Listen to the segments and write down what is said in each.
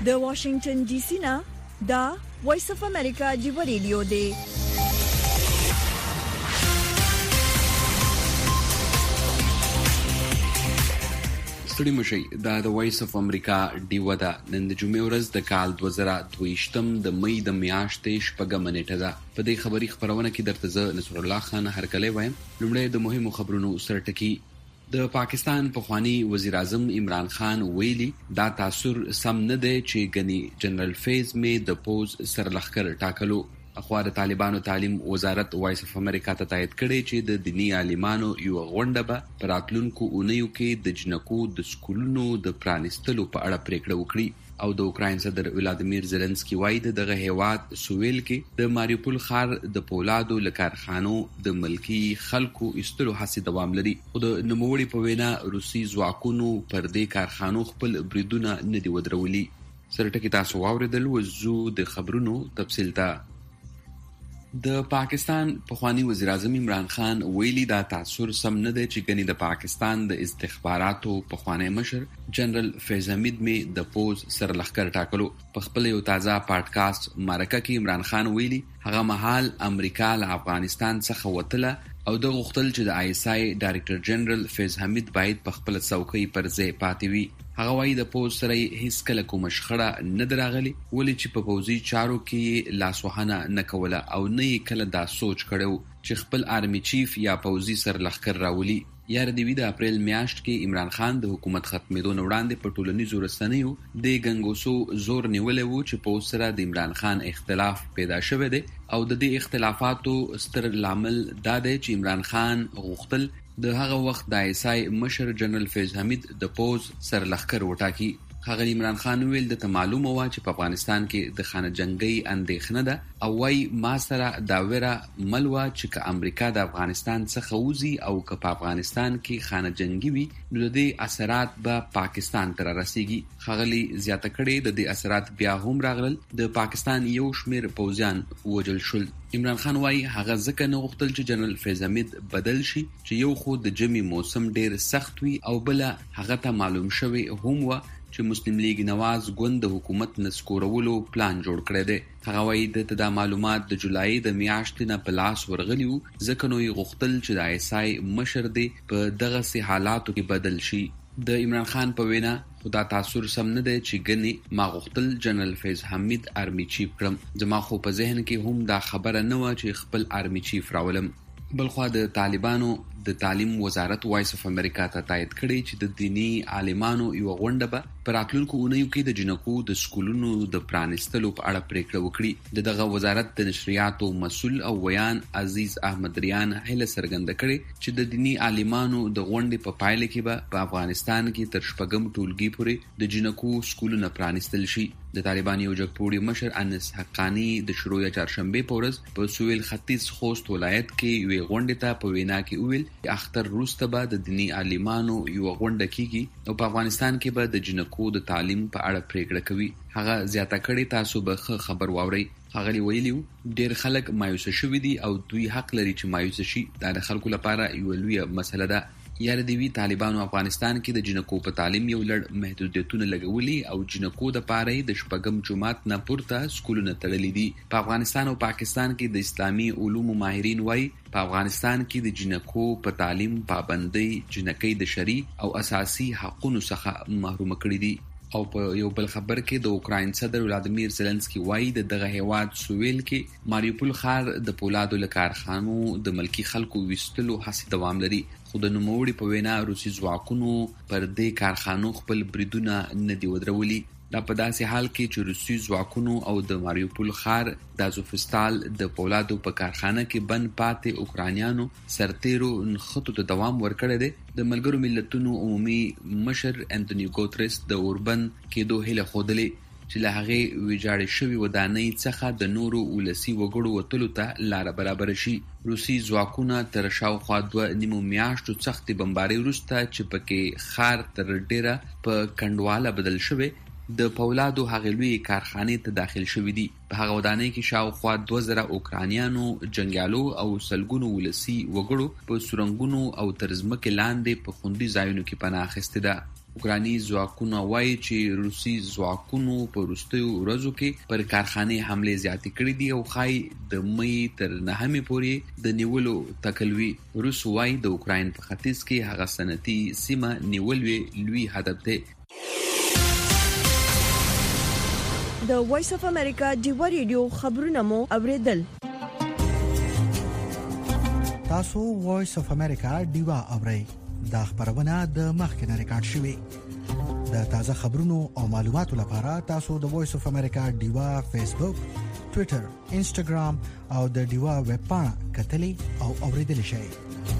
د واشنگټن ډي سي نه دا وایس اف امریکا جیو ریډیو دی. ستړي مشي دا د وایس اف امریکا ډیو ده. نن د جمعې ورځ د کال 2022 د مې د میاشتې شپږمه نیټه ده. په دې خبري خبرونه کې درته زه نصر الله خان هرکلی وایم. لومړی د مهمو خبرونو سرټکی. د پاکستان پخوانی وزیر اعظم عمران خان ویلي دا تاثر سم نه دی چې غني جنرال فیض می د پوز سرلخر ټاکلو. اخوار طالبانو تعلیم وزارت وایس اف امریکا ته تایید کړي چې د دینی عالمانو یو غونډه به پر راتلونکو اونیو کې د جنکو د سکولونو د پرانستلو په اړه پریکړه وکړي. او د اوکراین صدر ولادیمیر زيلنسکي وایي دغه هیواد سویل کې د ماریوپول ښار د پولادو لکارخانو د ملکی خلکو استلو هڅې دوام لري. خو د نوموړي په وینا روسي ځواکونو پر دې کارخانو خپل بریدونه نه دی ودرولي. سرټکی تاسو واوریدل. وزو د خبرونو تفصیل ته. د پاکستان پخوانی وزیر اعظم عمران خان ویلي دا تاثر سم نه دی چې غني د پاکستان د استخباراتو پخوانی مشر جنرال فیض حمید می د پوز سرلخر ټاکلو. په خپل یو تازه پادکاسټ مرکه کې عمران خان ویلي هغه مهال امریکا له افغانستان څخه وتله او د غوښتل چې د آی اس آی ډایریکټر جنرال فیض حمید باید په خپل څوکۍ پر ځای پاتې وي. هغه وایي د پوز سره هیڅ کله کوم شخړه نه دراغلي ولې چې په پوزي چارو کې لاسوهنه نه کوله او نه کله دا سوچ کړو چې خپل آرمي چیف یا پوزي سرلخر راولي. یار دی د اپریل میاشت کې عمران خان د حکومت ختمېدو نه وړاندې په ټولنیزو رسنیو د ګنګوسو زور نیولې وو چې په سره د عمران خان اختلاف پیدا شوه دی او د دې اختلافاتو ستر لامل دا دی چې عمران خان غوښتل د هغه وخت د آی اس آی مشر جنرال فیض حمید د پوز سرلخر وټاکي. هغه عمران خان ویل د معلومه و چې په افغانستان کې د خانه جنگي اندېښنه ده او وايي ما سره دا ویره ملوا چې که امریکا د افغانستان څخه وځي او که په افغانستان کې خانه جنگي وي نو د دې اثرات به پاکستان ته رسیږي. خغلی زیاته کړي د دې اثرات بیا هم راغلل. د پاکستان یو شمیر پوځیان وژل شول. عمران خان وايي هغه ځکه نه غوښتل چې جنرال فیض حمید بدل شي چې یو خو د جمی موسم ډیر سخت وي او بل هغه ته معلوم شوی هم و چې مسلم لیگ نواز ګوند د حکومت نسکورولو پلان جوړ کړی دی. هغه وایي د معلومات د جولای د میاشتې نه په لاس ورغلیو ځکه نو یې غوښتل چې د آی اس آی مشر دی په دغه سي حالاتو کې بدل شي. د عمران خان په وینا خدا تاثر سم نه دی چې غني ما غوښتل جنرال فیض حمید آرمي چیف کړم. زما خو په ذهن کې هم دا خبره نه و چې خپل آرمي چیف راولم. بلخوا د طالبانو د تعلیم وزارت وایس اف امریکا ته تایید کړي چې د دینی عالمانو یو غونډه به پر راتلونکو اونیو کې د جنکو د سکولونو د پرانستلو په اړه پریکړه وکړي. دغه وزارت د نشریاتو مسؤل او ویان عزیز احمد ریان هله څرګنده کړي چې د دینی عالمانو د غونډې په پایله کې به په افغانستان کې تر شپږم ټولګي پورې د جنکو سکولونه پرانستل شي. د طالبان یو جګپوړي مشر انس حقانی د شروع چهارشنبه په ورځ په سویل ختیځ خوست ولایت کې یو غونډه ته په وینا کې ویل اختر روسته به د دینی عالمانو یو غونډه کیږي او په افغانستان کې به د جنکو د تعلیم په اړه پریکړه کوي. هغه زیاته کړي تاسو به خبر واورئ. هغه ویلیو ډیر خلک مایوس شوي دي او دوی حق لري چې مایوس شي. دا د خلکو لپاره یو لوی مسله ده. یاره دی طالبانو افغانستان کې د جنکو په تعلیم یو لړ محدودیتونه لګولي او جنکو د پاره د شپږم جماعت نه پورته سکولونه تړلي دي. په افغانستان او پاکستان کې د اسلامي علومو ماهرین وایي په افغانستان کې د جنکو په تعلیم پابندۍ جنکۍ د شرعي او اساسي حقوقو څخه محروم کړي دي. او په یو بل خبر کې د اوکراین صدر ولادیمیر زيلنسکي وایي دغه هیواد سویل کې ماریوپول ښار د پولادو لکارخانو د ملکی خلکو وستلو هڅې دوام لري. خو د نوموړي په وینا روسي ځواکونو پر دې کارخانو خپل بریدونه نه دی ودرولي. دا په داسې حال کې چې روسي ځواکونو او د ماریوپول ښار د ازوفستال د پولادو په کارخانه کې بند پاتې اوکرانیانو سرتیرو نخښتو ته دوام ورکړی دی. د ملګرو ملتونو عمومي مشر انټونی ګوتریس د اوربن کېدو هیله ښودلې چې له هغې ویجاړې شوې ودانۍ څخه د نورو ولسي وګړو وتلو ته لاره برابره شي. روسي ځواکونه تر شاوخوا 2.5 میاشتو سختې بمبارۍ وروسته چې پکې ښار تر ډیره په کنډواله بدل شوی د پولادو هغې لویې کارخانې ته داخل شوي دي. په هغه ودانۍ کې شاوخوا 2000 اوکرانیانو جنګیالو او سلګونو ولسي وګړو په سرنګونو او تر ځمکې لاندې په خوندي ځایونو کې پناه اخیستې ده. اوکراني ځواکونه وایي چې روسي ځواکونو په وروستیو ورځو کې پر کارخانې حملې زیاتې کړې دي او ښایي د مې تر 9 پورې د نیولو تکلوي. روس وایي د اوکراین په ختیځ کې هغه صنعتي سیمه نیول لوی هدف دی. د وایس اف امریکا ډیوا ریډیو خبرونه مو اوریدل. تاسو وایس اف امریکا ډیوا اورئ. دا خبرونه د مخکنه ریکارډ شوې. د تازه خبرونو او معلوماتو لپاره تاسو د وایس اف امریکا ډیوا فیسبوک، ټوئیټر، انسټاګرام او د ډیوا ویب پاڼه کتلې او اوریدل شئ.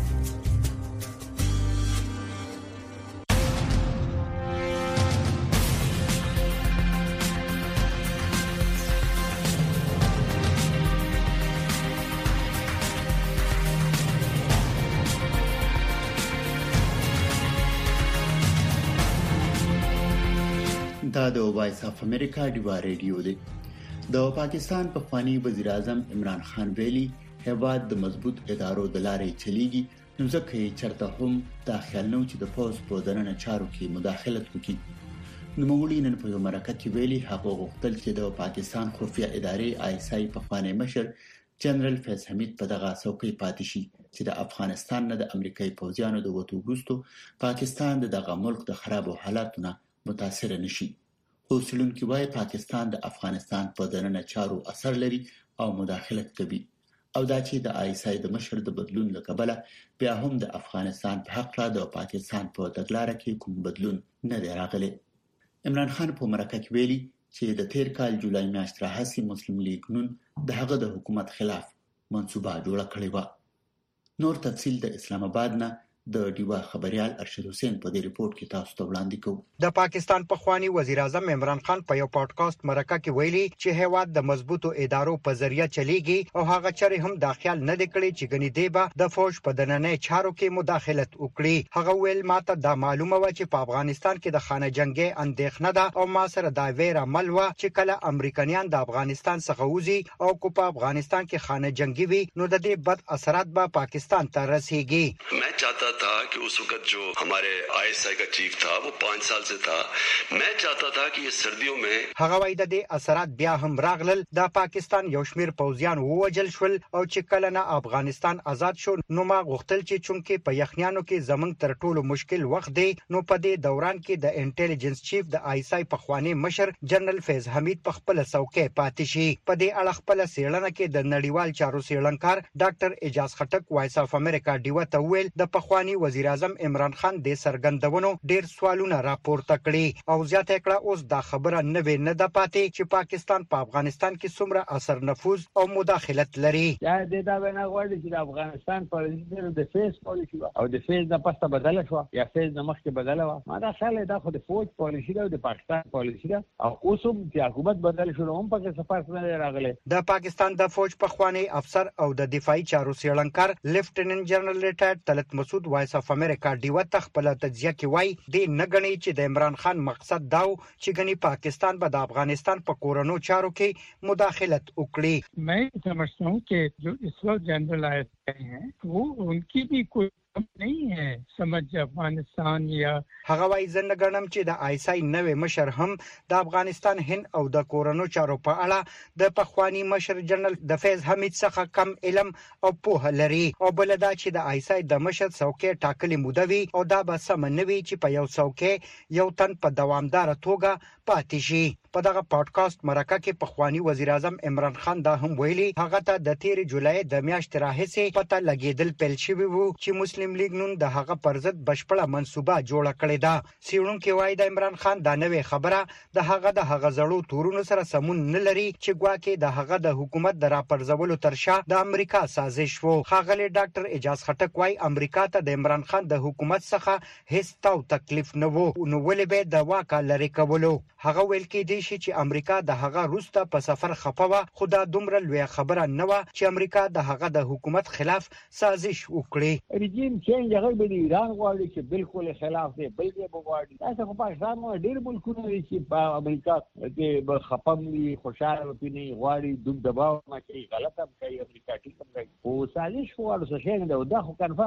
دا د وایس اف امریکا ډیوا ریډیو دی. د پاکستان پخوانی وزیر اعظم عمران خان ویلي هیواد د مضبوط ادارو د لارې چلیږي، نو ځکه یې چرته هم دا خیال نه و چې د پوز په دننه چارو کې مداخلت وکړي. نوموړي نن په یو مرکه کې ویلي هغه غوښتل چې د پاکستان خفیه ادارې ISI پخوانی مشر جنرال فیض حمید په دغه څوکۍ پاتې شي چې د افغانستان نه د امریکایي پوځیانو د وټو وروسته پاکستان دغه ملک د خرابو حالاتو نه متاثر نشي. اوسلونکي وايي پاکستان د افغانستان په دننه چارو اثر لري او مداخلت کوي او دا چې د ISI د مشر د بدلون لکبله بیا هم د افغانستان په حق را د پاکستان په تګلارې کې کوم بدلون نه دی راغلی. عمران خان په مرکه کې ویلي چې د تیر کال جولای میاشت راهیسې مسلم لیگ نون د هغه د حکومت خلاف منصوبه جوړه کړې و. نور تفصیل د اسلام آباد نه د ډیوا خبريال ارشد حسین په دې ریپورت کې تاسو ته وړاندې کوم. د پاکستان پخوانی وزیر اعظم عمران خان په یو پادکاسټ مرکه کې ویلي چې هیواد د مضبوطو ادارو په ذریعہ چلیږي او هغه چره هم داخل نه دی کړی چې غنی دیبا د فوج په دننه چارو کې مداخلت وکړي. هغه ویل ماته دا معلومه و چې په افغانستان کې د خانه جنگي اندېښنه ده او ما سره دا ویر عمل و چې کله امریکایان د افغانستان څخه وځي او کو په افغانستان کې خانه جنگي وي نو د دې بد اثرات به پاکستان ته رسیږي. मैं चाहता था कि उस वक्त जो हमारे ISI का चीफ था वो 5 साल से था. मैं चाहता था कि ये सर्दियों में هغه وای د دې اثرات بیا هم راغلل. د پاکستان یو شمیر پوځیان ووجل شول او چې کله نه افغانستان آزاد شو نو ما غوښتل چې چونکې په یخنیانو کې زمنګ تر ټولو مشکل وخت دی نو په دې دوران کې د انټيليجنس چیف د ISI پخوانی مشر جنرال فیض حمید په خپل څوکۍ پاتې شي. په دې اړه خپل سیړنه کې د نړیوال چارو سیړنکار ډاکټر اجاز خټک وایس اف امریکا ډیوا ته ویل د پخوانی وزیر اعظم عمران خان د سرګندونو ډیر سوالونه راپورته کړي او زیاته کړه اوس دا خبره نه د پاتې چې پاکستان په افغانستان کې څومره اثر نفوذ او مداخلت لري. دا وینا غواړي چې د افغانستان پالیسي د فیس پالیسي او د فیس د پسته بدله شو یا فیس د مخکې بدله و. ما دا خیال دا خو د فوج پالیسي او د پاکستان پالیسي ده او اوس هم چې حکومت بدل شو هم په سفارت نه راغله. د پاکستان د فوج پخوانی افسر او د دفاعي چارو سیړنکار لیفټیننټ جنرال ریټایرډ طلعت مسعود وایس اف امریکا ډیوا خپل تجزیه کې وای د نګنی چې د عمران خان مقصد داو چې غني پاکستان به د افغانستان په کورونو چارو کې مداخلت وکړي. मैं समझता हूँ कि जो इस वक्त जनरल आए हैं वो उनकी भी कोई नहीं है समझ افغانستان یا هغه وای زنه غنم چې د ISI نوې مشر هم د افغانستان هند او د کورونو چارو په اړه د پخوانی مشر جنرال د فیض حمید څخه کم علم او پوهه لري او بل دا چې د ISI د مشر څوکۍ ټاکلې مودوي او دا به سم نه وي چې په یو څوکۍ یو تن په دوامدار توګه پاتې شي. په دغه پادکاسټ مرکه کې پخوانی وزیر اعظم عمران خان دا هم ویلي هغه ته د 13 جولای د میاشتې راهیسې پته لګیدل پیل شوی وو چې مسلم لیگ نن د هغه پرځد بشپړه منصوبه جوړه کړې ده. سیړونکو وایي د عمران خان دا نوې خبره د هغه زړو تورونو سره سمون نه لري چې ګواکې د هغه د حکومت د راپرځولو ترشا د امریکا سازش وو. ښاغلی ډاکټر اجاز خټک وایي امریکا ته د عمران خان د حکومت څخه هیڅ تکلیف نه وو نو ولې به د واکا لري کولو. هغه ویل کې دی چې امریکا د هغه روسته په سفر خپوه خدا دومره لوی خبره نه و چې امریکا د هغه د حکومت خلاف سازش وکړي. رژیم چینج هغه به ایران غواړي چې بالکل خلاف دی بل دی غواړي. تاسو په پاکستان مو ډیر ملکونه دي چې په امریکا کې خپم وي خوشاله وپیني غواړي دوم دباو ما کوي غلطه کوي امریکا ټیک کوي او سازش وړو څه شي نه دا خو کنفرم ده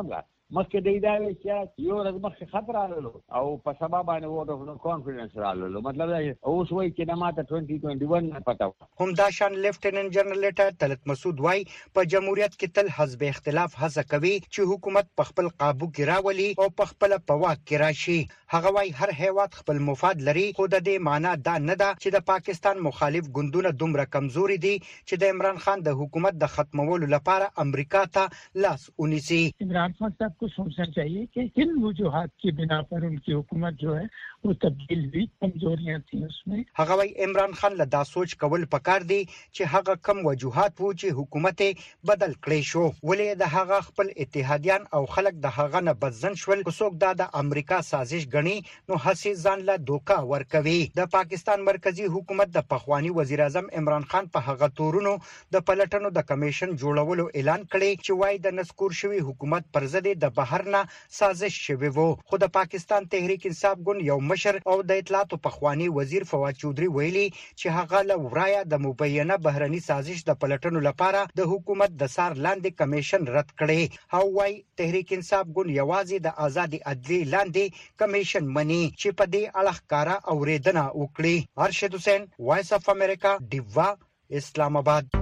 مخکې دی دا چې یو ورځ مخکې خطر راغلو او په سبا باندې ووټ اف کانفیډنس راغلو. مطلب دا اوس وایي چې د ماته 2021 نه پته هم دا شان لیفټیننټ جنرال لیټر طلعت مسعود وای په جمهوریت کې تل حزب اختلاف هڅه کوي چې حکومت په خپل قابو کې راولي او په خپل په واک کې راشي. هغه وای هر هیواد خپل مفاد لري، خو د دې معنی دا نه ده چې د پاکستان مخالف ګوندونه دومره کمزوري دي چې د عمران خان د حکومت د ختمولو لپاره امریکا ته لاس ونیسي. عمران خان صاحب को सोचना चाहिए कि किन वजूहात की बिना पर उनकी हुकूमत जो है वो तब्दील हुई, कमजोरियां थी उसमें. هغه وای عمران خان له دا سوچ کول پکار دی چې هغه کم وجوهات وو چې حکومت بدل کړي شو، ولې د هغه خپل اتحادیان او خلک د هغه نه بدزن شول. څوک دا د امریکا سازش غني نو هسي ځان له دوکا ورکوي. د پاکستان مرکزی حکومت د پخوانی وزیر اعظم عمران خان په هغه تورونو د پلټنو د کمیشن جوړولو اعلان کړي چې وای د نسکور شوی حکومت پر ضد د بهرنه سازش شوی وو. خو د پاکستان تحریک انصاف ګوند یو مشر او د اطلاعات پخوانی وزیر فواد چودري ویلي چې هغه له ورایا د مبینه بهرني سازش د پلټنو لپاره د حکومت د سار لاندې کمیشن رد کړي. او وای تحریک انصاف ګوند یوازې د آزادي عدلي لاندې کمیشن مني چې په دې اړه ښکارا اوریدنه وکړي. ارشد حسین، وایس اف امریکا، ډیوا، اسلام آباد.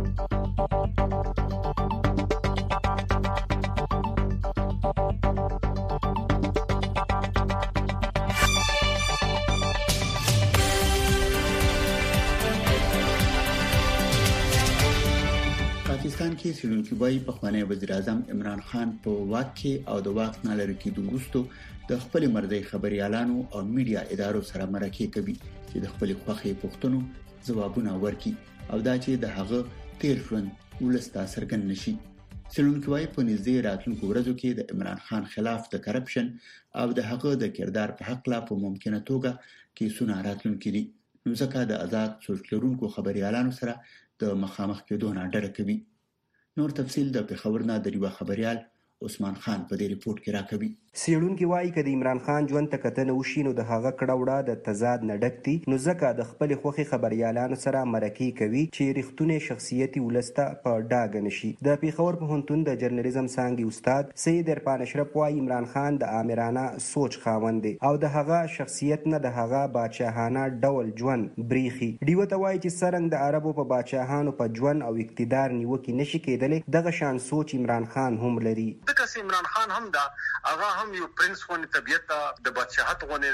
پاکستان کې سیلونکي وایي پخوانی وزیر اعظم عمران خان په واک کې او د واک نه لري کېدو وروسته د خپل مرضی خبريالانو او میډیا ادارو سره مرکه کوي چې د خپل خوخي پښتنو ځوابونه ورکړي او دا چې د هغه تیر ژوند ولسته سرګن نشي. سیلونکي وایي په نږدې راتلونکو ورځو کې د عمران خان خلاف د کرپشن او د هغه د کردار په حق لا په ممکنه توګه کیسونه راتلونکي دي. نو ځکه د آزاد سوچ لرونکو خبريالانو سره د مخامخ کېدو نه ډډه کوي. نور تفصيل د خبر نه دریو خبريال عثمان خان په دې ریپورت کې راکوي. سیړونکو وایي کله عمران خان ژوند ته کتنه وشي نو د هغه کړهوړه د تضاد نه ډکتي، نو ځکه د خپل خوخي خبريالانو سره مرکه کوي چې رښتونه شخصیتي ولسته په ډاګ نشي. د پیښور پوهنتون د جرنالیزم څانګې استاد سید عرفان اشرف وایي عمران خان د آمرانه سوچ خاوند دی او د هغه شخصیت نه د هغه بادشاهانه ډول ژوند بریخي. دیو ته وایي چې څنګه د عربو په بادشاهانو په ژوند او اقتدار نیوکه نشي کېدلې، دغه شان سوچ عمران خان هم لري. دغه عمران خان هم دا هغه هم یو پرنس ونه طبيعت د بادشاہت ونه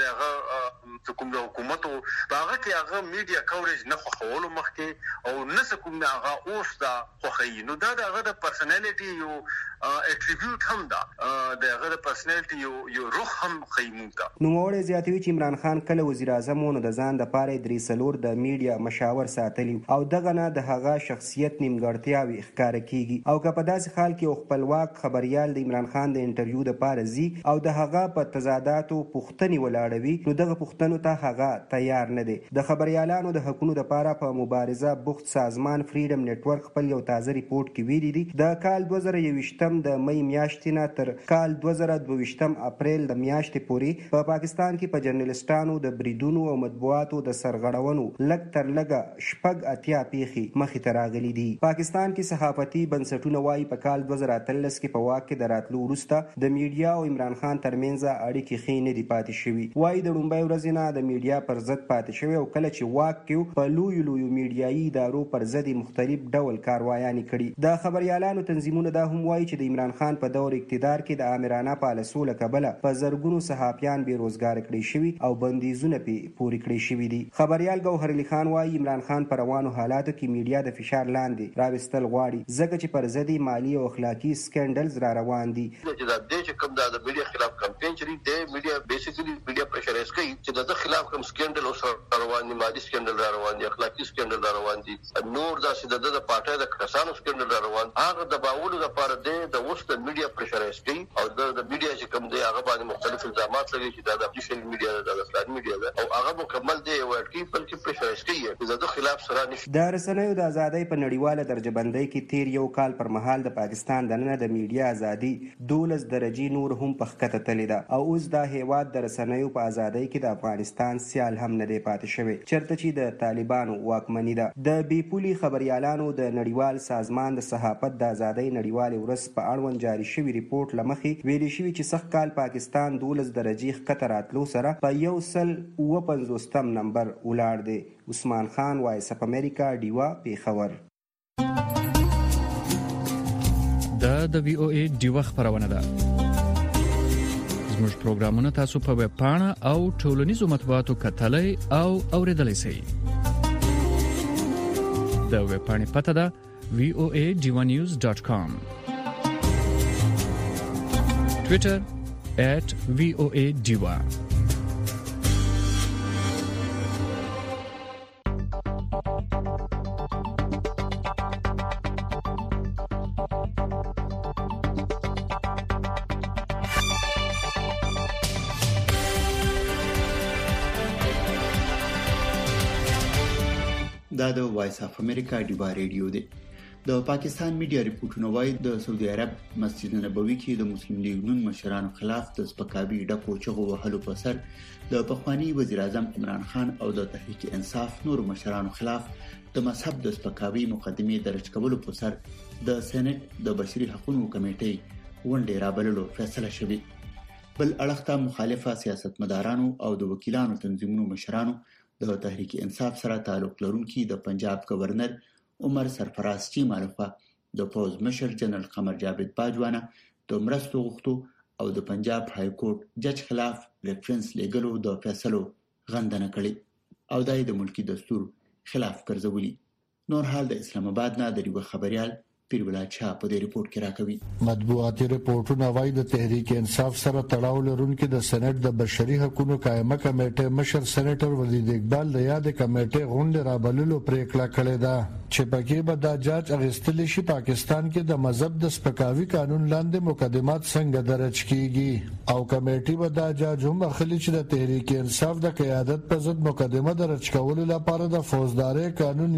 هغه کوم د حکومت او هغه کې هغه میډیا کوریج نه خوولو مخکې او نه کوم هغه اوس دا خوخی. نو دا هغه د پرسنالټي یو اټریبیوټ هم دا د هغه د پرسنالټي یو روح هم خیمونتا. نو موږ زیاتوي چې عمران خان کله وزیر اعظم ونه د ځان د پاره درې سلور د میډیا مشاور ساتلی او دغه نه د هغه شخصیت نیمګړتیاوي ښکار کیږي او که په داسې حال کې خپلواک خبريال د عمران خان د انټرویو د پاره زی او د هغه په تضاداتو پوښتنې ولاړوي نو دغه پوښتنو ته هغه تیار نه دی. د خبريالانو د حقوقو لپاره په مبارزه بوخت سازمان فریډم نتورک خپل یو تازه ریپورت کې ویلي دي د کال 2021 د مې میاشتې نه تر کال 2022 اپریل د میاشتې پورې په پاکستان کې په جرنالستانو د بریدونو او مطبوعاتو د سرغړونو لږ تر لږه شپږ اتیا پیښې مخې ته راغلي دي. پاکستان کې صحافتي بنسټونه وایي په کال 2013 کې په واک کې د راتلو وروسته د میډیا او عمران خان ترمنځ اړیکې ښې نه دي پاتې شوي. وایي د لومړۍ ورځې نه د میډیا پر ضد پاتې شوی او کله چې واک کې په لویو میډیایي ادارو پر ضد مختلف ډول کاروایانې کړي. د خبريالانو تنظیمونه دا هم وایي چې د عمران خان په دور اقتدار کې د آمرانه پالیسو له کبله په زرګونو صحافیان بیروزګار کړي شوي او بندیزونه پوري کړي شوي دي. خبريال ګوهر علي خان وایي عمران خان په روانو حالاتو کې میډیا د فشار لاندې راوستل غواړي ځکه چې پر ضد مالی او اخلاقی سکینډلز را روان دي. چې کوم د میډیا خلاف کمپاین چلی دی، میډیا بیسیکلی میډیا پریشرایز کوي چې د خلاف کوم سکینډل اوس روان دي، مالی سکینډل را روان دي، اخلاقی سکینډل را روان دي، نور داسې د پارټي د کسانو سکینډل را روان دي. هغه د باولو لپاره د اوس د میډیا پریشرایز کوي او د میډیا چې کوم دی هغه باندې مختلف الزامات لګي چې د افیشل میډیا د فلان میډیا او هغه مکمل دی ورکی بلکې پریشرایز پریشرایز کوي د خلاف سره نشي. د رسنیو د ازادۍ په نړیواله درجه بندۍ کې تیر یو کال پر مهال د پاکستان دننه د میډیا ازادي 12 درجې نور هم په ښکته تللې ده او اوس دا هیواد د رسنیو په ازادۍ کې د افغانستان سیال هم نه دی پاتې شوی چرته چې د طالبانو واکمني ده. د بیپولي خبريالانو د نړیوال سازمان د صحافت د ازادۍ نړیوال ورځ په اړوند جاري شوی ریپورت لمخې ویلي شوی چې سخت کال پاکستان 12 درجې ښکته راتلو سره په 150 نمبر ولاړ دی. عثمان خان، وایس اف امریکا، ډیوا، پیښور. دا د وی او ای ډیوا خبرونه ده. زموږ پروګرامونه تاسو په ویب پاڼه او ټولنیزو مطبوعاتو کتلای او اوریدلای شئ. د ویب پاڼې پته ده voanews.com. Twitter @voadiwa. دا د وایس اف امریکا ډیوا ریډیو دی. د پاکستان میډیا ریپورتونه وايي د سعودي عرب مسجد نبوي کې د مسلم لیگ نون مشرانو خلاف د سپکاوي ډکو چغو وهلو په سر د پخوانی وزیر اعظم عمران خان او د تحریک انصاف نور مشرانو خلاف د مذهب د سپکاوي مقدمې درج کولو په سر د سېنات د بشري حقوقو کمیټې ونډه رابللو فیصله شوه. بل اړخ ته مخالفه سیاستمدارانو او د وکیلانو تنظیمونو مشرانو د تحریک انصاف سره تعلق لرونکي د پنجاب گورنر عمر سرفراز چیمه لخوا د پوز مشر جنرال قمر جاوید باجوانه د مرستو غوښتو او د پنجاب های کورټ جج خلاف ریفرنس لیګلو د فیصلو غندنه کړې او د ملکی دستور خلاف ګرځولي. نور حال د اسلام آباد نه د یو خبريال پیربلا چا په دې ریپورت کې راکوي. مطبوعاتي ریپورتونه وايي د تحریک انصاف سره تړاو لرونکي د سېنات د بشري حقوقو قائمه کمیټې مشر سېنیټر ولید اقبال د یاد کمیټې غونډه رابللو پریکړه کړې ده چې پکې به د جاج اغستل شي پاکستان کې د مذهب د سپکاوي قانون لاندې مقدمات څنګه درج کیږي او کمیټې به د جاج هم اخلي چې د تحریک انصاف د قیادت په ضد مقدمه درج کولو لپاره د فوجداري قانون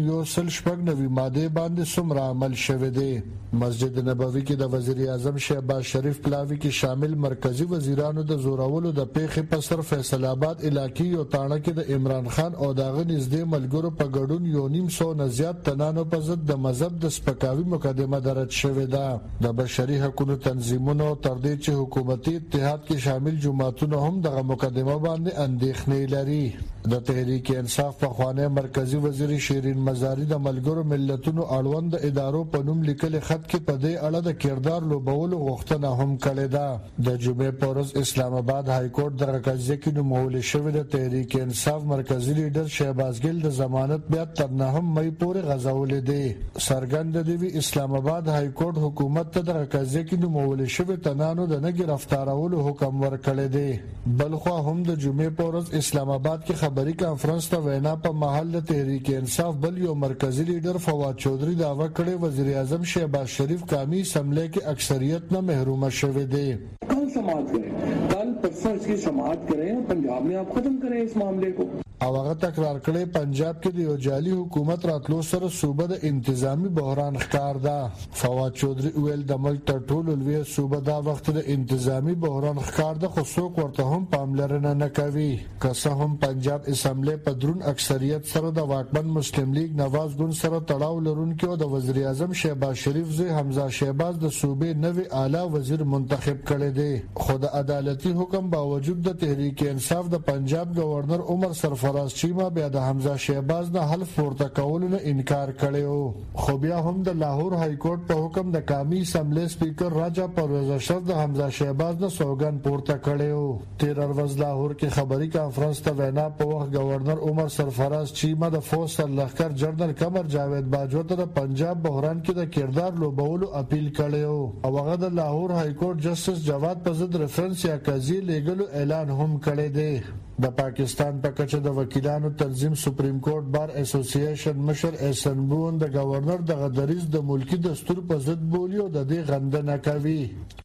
190 ماده باندې څومره عمل شوی دی. مسجد نبوي کې د وزیر اعظم شهباز شریف پلاوی کې شامل مرکزی وزیرانو د زورولو د پیښې په سر فیصل آباد علاقې یو تاڼه کې د عمران خان او داغه نږدې ملګرو په ګډون 1.5 نه زیات تنانو په ضد د مذهب د سپکاوي مقدمه درج شوې ده. د بشري حقوقو تنظیمونو تر دې چې حکومتي اتحاد کې شامل جماعتونه هم دغه مقدمه باندې اندېښنې لري. د تحریک انصاف په خوانه مرکزی وزیر شیرین مزاری د ملګرو ملتونو اړوند ادارو په نوم لیکل خط کې په دې اړه د کردار لوبولو غوښتنه هم کړې ده. د جمعې په ورځ اسلام آباد های کورټ د قضیې کې نومول شوی د تحریک انصاف مرکزی لیډر شهباز ګل د ضمانت بیا تر 9 مې پورې غځولې دي. سرګند دی اسلام آباد های کورټ حکومت ته د قضیې کې نومول شوی تنانو د نه گرفتارولو حکم ورکړی دی. بلخو هم د جمعې په ورځ اسلام آباد کې خبري کانفرنس ته وینا په محل د تحریک انصاف بل یو مرکزی لیډر فواد چودھری دعوی کړې وزیر اعظم شهباز شریف قومی اسمبلی کی اکثریت نہ محروم شوه دے. کل سماعت کریں، کل پرسوں اس کی سماعت کریں، پنجاب میں آپ ختم کریں اس معاملے کو. او هغه تکرار کړي پنجاب کې د یو جعلي حکومت راتلو سره صوبه د انتظامی بحران ښکار ده. فواد چودھری ویل د ملک تر ټولو لوی صوبه دا وخت د انتظامی بحران ښکار ده خو څوک ورته هم پاملرنه نه کوي. که څه هم پنجاب اسمبلی په درون اکثریت سره د واکمن مسلم لیگ نواز ګوند سره تړاو لرونکي او د وزیر اعظم شهباز شریف زوی حمزه شهباز د صوبې نوی اعلی وزیر منتخب کړي دي. خو د عدالتي حکم باوجود د تحریک انصاف د پنجاب گورنر عمر سرفراز چیمه بیا د حمزه شهباز نه حلف پورته کولو نه انکار کړی خو بیا هم د لاهور های کورټ په حکم د قومي اسمبلی سپیکر راجا پرویز اشرف د حمزه شهباز نه سوګند پورته کړی. 13 ورځ لاهور کې خبري کانفرنس ته وینا په وخت گورنر عمر سرفراز چیمه د فوج سرلښکر جنرال قمر جاوید باجوه ته د پنجاب بحران کې د کردار لوبولو اپیل کړی او هغه د لاهور های کورټ جسټس جواد په ضد ریفرنس یا قضیې لیګلو اعلان هم کړی دی. د پاکستان په کچه د وکیلانو تنظیم سپریم کورټ بار اسوسییشن مشر احسن بون د گورنر د غدریز د ملکی دستور په ضد بولی او د دې غندنه کوي.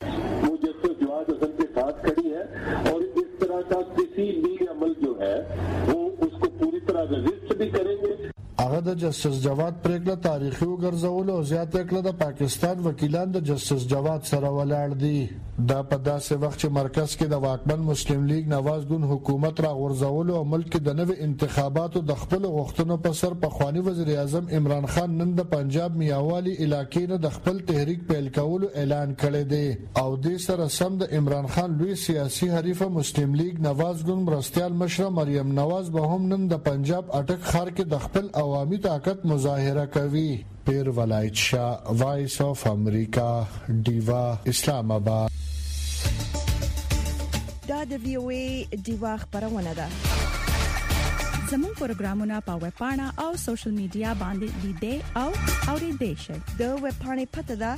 وہ جسٹس جواد اصل کے ساتھ کھڑی ہے اور اس طرح کا کسی بھی عمل جو ہے وہ اس کو پوری طرح رجسٹ بھی کریں گے د جسټس جواد پریکړه تاریخي وګرځول او زیاته کړه د پاکستان وکیلان د جسټس جواد سره ولاړ دي دا په داسې وخت چې مرکز کې د واکمن مسلم لیگ نواز ګوند حکومت را غورځول او ملک د نوې انتخاباتو د خپل غوښتنو په سر پخوانی وزیر اعظم عمران خان نن د پنجاب میاوالی علاقې نه د خپل تحریک پیل کولو اعلان کړی دی او د سره سم د عمران خان لوی سیاسي حریفه مسلم لیگ نواز ګوند مرستيال مشره مریم نواز به هم نن د پنجاب اټک ښار کې د خپل عوامي طاقت مظاهره کوي. پیر ولایت شاه، وایس اف امریکا، ډیوا، اسلام آباد. دا د وی او ای ډیوا خبرونه ده. زموږ پروګرامونه په ویب پاڼه او سوشل میډیا باندې لیدئ او اوریدئ شئ. د ویب پاڼې پته ده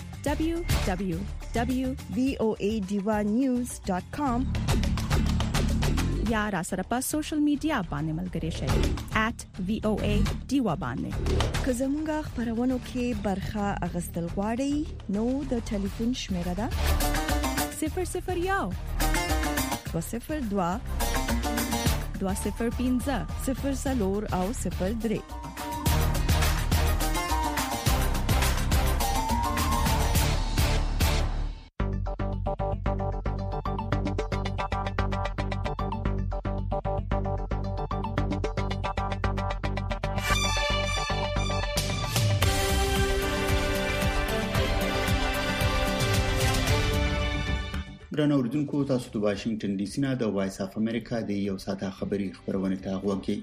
www.voanews.com یا را سره په سوشل میډیا باندې ملګري شئ @voa diva باندې. که زموږ خبرونو کې برخه اغستل غواړئ نو د ټلیفون شمیره ده 001 202 205 00 او 03. ګرانو اوریدونکو تاسو د واشنگټن ډي سي نه د وایس اف امریکا د یو ساعته خبري خبرونه ته غوږی.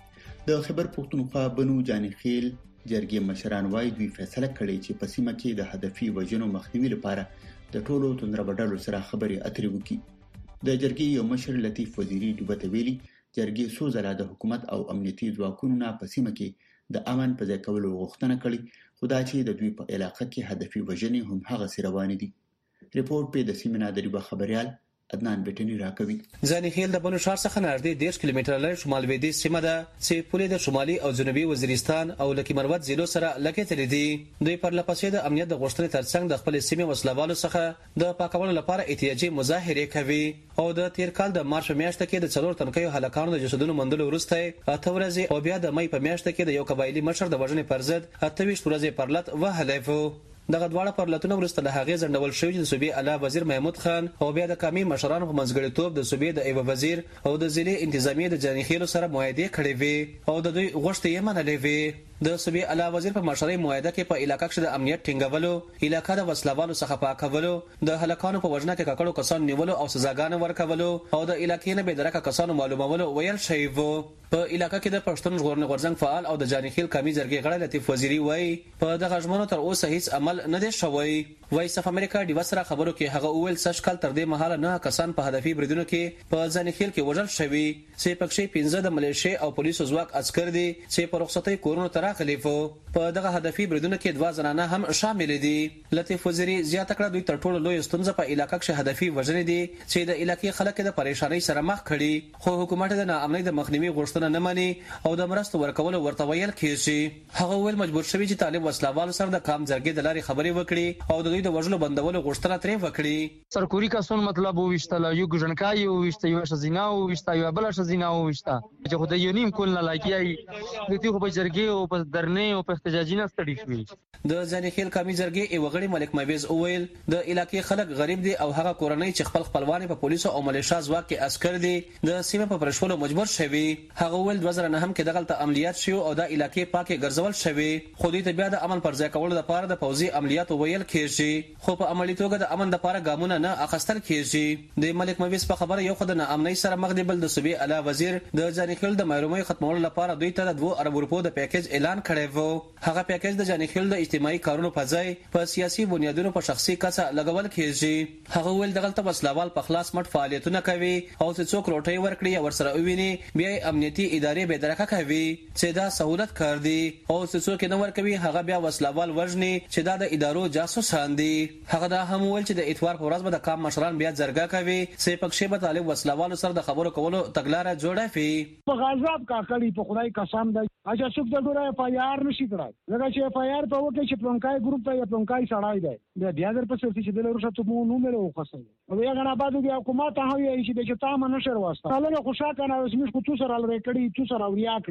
د خیبر پختونخوا بنو جانخیل جرګې مشران وايي دوی فیصله کړې چې په سیمه کې د هدفي وژنو مخنیوي لپاره د ټولو تندربډلو سره خبري اترې وکړي. د جرګې یو مشر لطیف وزیری دوبته ویلي جرګې څو ځله د حکومت او امنیتي ځواکونو نه په سیمه کې د امن په ځای کولو غوښتنه کړې، خو دا چې د دوی په علاقه کې هدفي وژنې هم هغه روانې دي. ریپورت په د سیمه نادری خبريال عدنان بټنی راکوي. ځانخیل د بنو شهر څخه نږدې 10 کیلومتره لري شمال لویدیځ سیمه ده چې پولې د شمالي او جنوبي وزیرستان او لکی مروت ضلعو سره لکه تللی دي. دوی پر لپسې د امنیت د غوښتنې ترڅنګ د خپل سیمه وسلوالو څخه د پاکولو لپاره احتیاجي مظاهره کوي او د تیر کال د مارچ میاشت کې د 4 تنکیو هلاکانو د جسدونو موندلو وروسته 8 ورځې او بیا د مې په میاشت کې د یو قبایلی مشر د وژنې پر ضد 28 ورځې پرلط وهلایفو. دغه دواړه پرلطونه وروسته له هغې ځنډول شوي چې د صوبې اعلی وزیر محمود خان او بیا د قومي مشرانو په منځګړیتوب د صوبې د ایوه وزیر او د ضلع انتظامیې د جانخیلو سره معاهدې کړې وې او د دوی غوښتنې یې منلې وې. د صوبې اعلی وزیر په مشرۍ معاهده کې په علاقه کې د امنیت ټینګولو، علاقه د وسلوالو څخه پاکولو، د هلاکانو په وژنه کې ککړو کسانو نیولو او سزاګانو ورکولو او د علاقې نه بېدرکه کسانو معلومولو ویل شوی وو. په علاقه کې د پښتون ژغورنې غورځنګ فعال او د جانخیل قومي جرګې غړی لطیف وزیری وایي په دغه ژمنو تر اوسه هیڅ عمل نه دی شوی. وایس اف امریکا ډیوا سره خبرو کې هغه وویل سږ کال تر دې مهاله 9 کسان په هدفي بریدونو کې په ځانخیل کې وژل شوي چې پکې 15 د ملیشیا او پولیسو ځواک عسكر دي چې په رخصتۍ کورونو ته راغلي وو. په دغه هدفي بریدونو کې 2 زنانه هم شامل دي. لطیف وزیری زیاته کړه دوی تر ټولو لوی ستونزه په علاقه کې هدفي وژنې دي چې د علاقې خلک د پریشانۍ سره مخ کړي، خو حکومت د ناامنۍ د مخنیوي غوښتنه نه مني او د مرستو ورکولو ورته ویل کیږي. هغه ویل مجبور شوی چې طالب وسلوال سره د کام جرګې د لارې خبرې وکړي او د دوی د وژلو بندولو غوښتنه ترې وکړي. سرکوري کسون مطلب وويشتل یو ګژنکای وويشت یو شزینا وويشت یو بل شزینا وويشت چې خو د یو نیم کول نه لایقي د دې خو په جرګې او په درنې او په احتجاجي نه ستړي شوي. د ځانخیل قومي جرګې یو غړي ملک مویز اویل د علاقې خلک غریب دي او هغه کورنۍ چې خپل خپلوان په پولیسو او ملیشیا ځواک کې عسكر دي د سیمه په پرشولو مجبور شوي. هغه ویل 2009 کې دغه عملیات شو او د علاقې پاکه ګرځول شوی، خو دوی ته بیا د امن پر ځای کولو لپاره د پوځي عملیات ویل کېږي، خو په عملی توګه د امن لپاره ګامونه نه اخیستل کېږي. د ملک مویز په خبره یو خدای نه امنۍ سره مخ دی، بل د صوبې اعلی وزیر د جانخیل د محرومۍ ختمولو لپاره دوی ته 2 ارب روپو د پیکیج اعلان کړی وو. هغه پیکیج د جانخیل د اجتماعي کارونو په ځای په سیاسي بنیادونو په شخصي کسه لګول کېږي. هغه ویل دغه وسلوال په خلاص مټ فعالیتونه کوي او چې څوک روټي ورکړي او ورسره وویني بیا امنیتي ادارې به درکه کوي چې دا سہولت کړ دي او چې څوک نه ورکوي هغه بیا وسلوال وژني چې دا د ادارو جاسوسان دي. هغه دا هم ویل چې د اتوار په ورځ به د کام مشران بیا جرګه کوي چې پکښې به طالب وسلوالو سره د خبرو کولو تګلاره جوړه وي. په غضب کا کړي په خدای قسم ده اجازه څوک د ډوره اف آی آر نشي کړای لکه چې اف آی آر په وکه چې پلونکای ګروپ ته یا پلونکای سړای دی بیا در په څه چې د لورو ته مو نومره وخصل او یا غنا بعد د حکومت هغه یې چې د چتا منشر واسطه له خوشا کنه رسمي کو تو سره لري کړي تو سره وریا کړي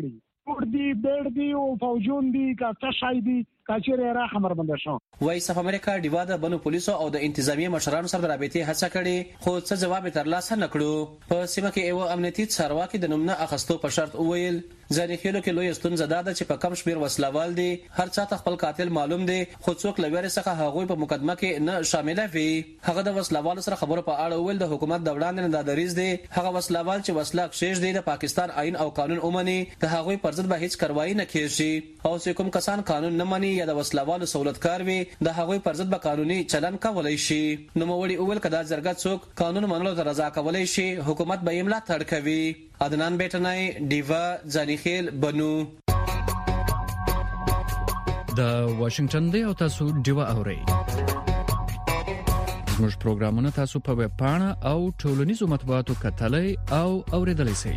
دی بیړ دی او فوجون دی کا تشای دی کاچره را خبر بند شو. وایس اف امریکا ډیوا د بنو پولیسو او د انتظامی مشرانو سره د رابطې هڅه کړې خو څه جواب ترلاسه نکړو. په سیمه کې یو امنیتي څارواکي د نومنه اخستو په شرط وویل ځینې خلکو کې لوی ستونزه ده چې په کم شمیر وسلوال دي هر چا ته خپل قاتل معلوم دی خو څوک لویره څخه هغوی په مقدمه کې نه شامل وي. هغه د وسلوال سره خبرو په اړه وویل د حکومت د وړاندې نه دریز دی هغه وسلوال چې وسله کښېږ دی د پاکستان آئین او قانون ومني د هغوی پر ضد به هیڅ کاروایی نه کیږي او چې کوم کسان قانون نه مني یا د وسلوالو سہولتکار وي د هغوی پر ضد به قانوني چلن کولای شي. نو موري وویل کدا زرګه څوک قانون منلو ته رضا کولای شي حکومت به یې ملاتړ کوي. عدنان بیٹنای ډیوا ځانیخیل بنو د واشنگټن دی او تاسو ډیوا اورئ. زموږ پروګرامونه تاسو په ویب پاڼه او ټولنیزو مطبوعاتو کتلای او اوریدلای شئ.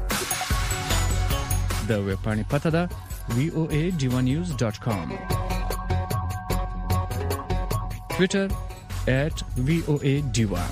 د ویب پاڼې پته ده voadivanews.com. Twitter @voadiva.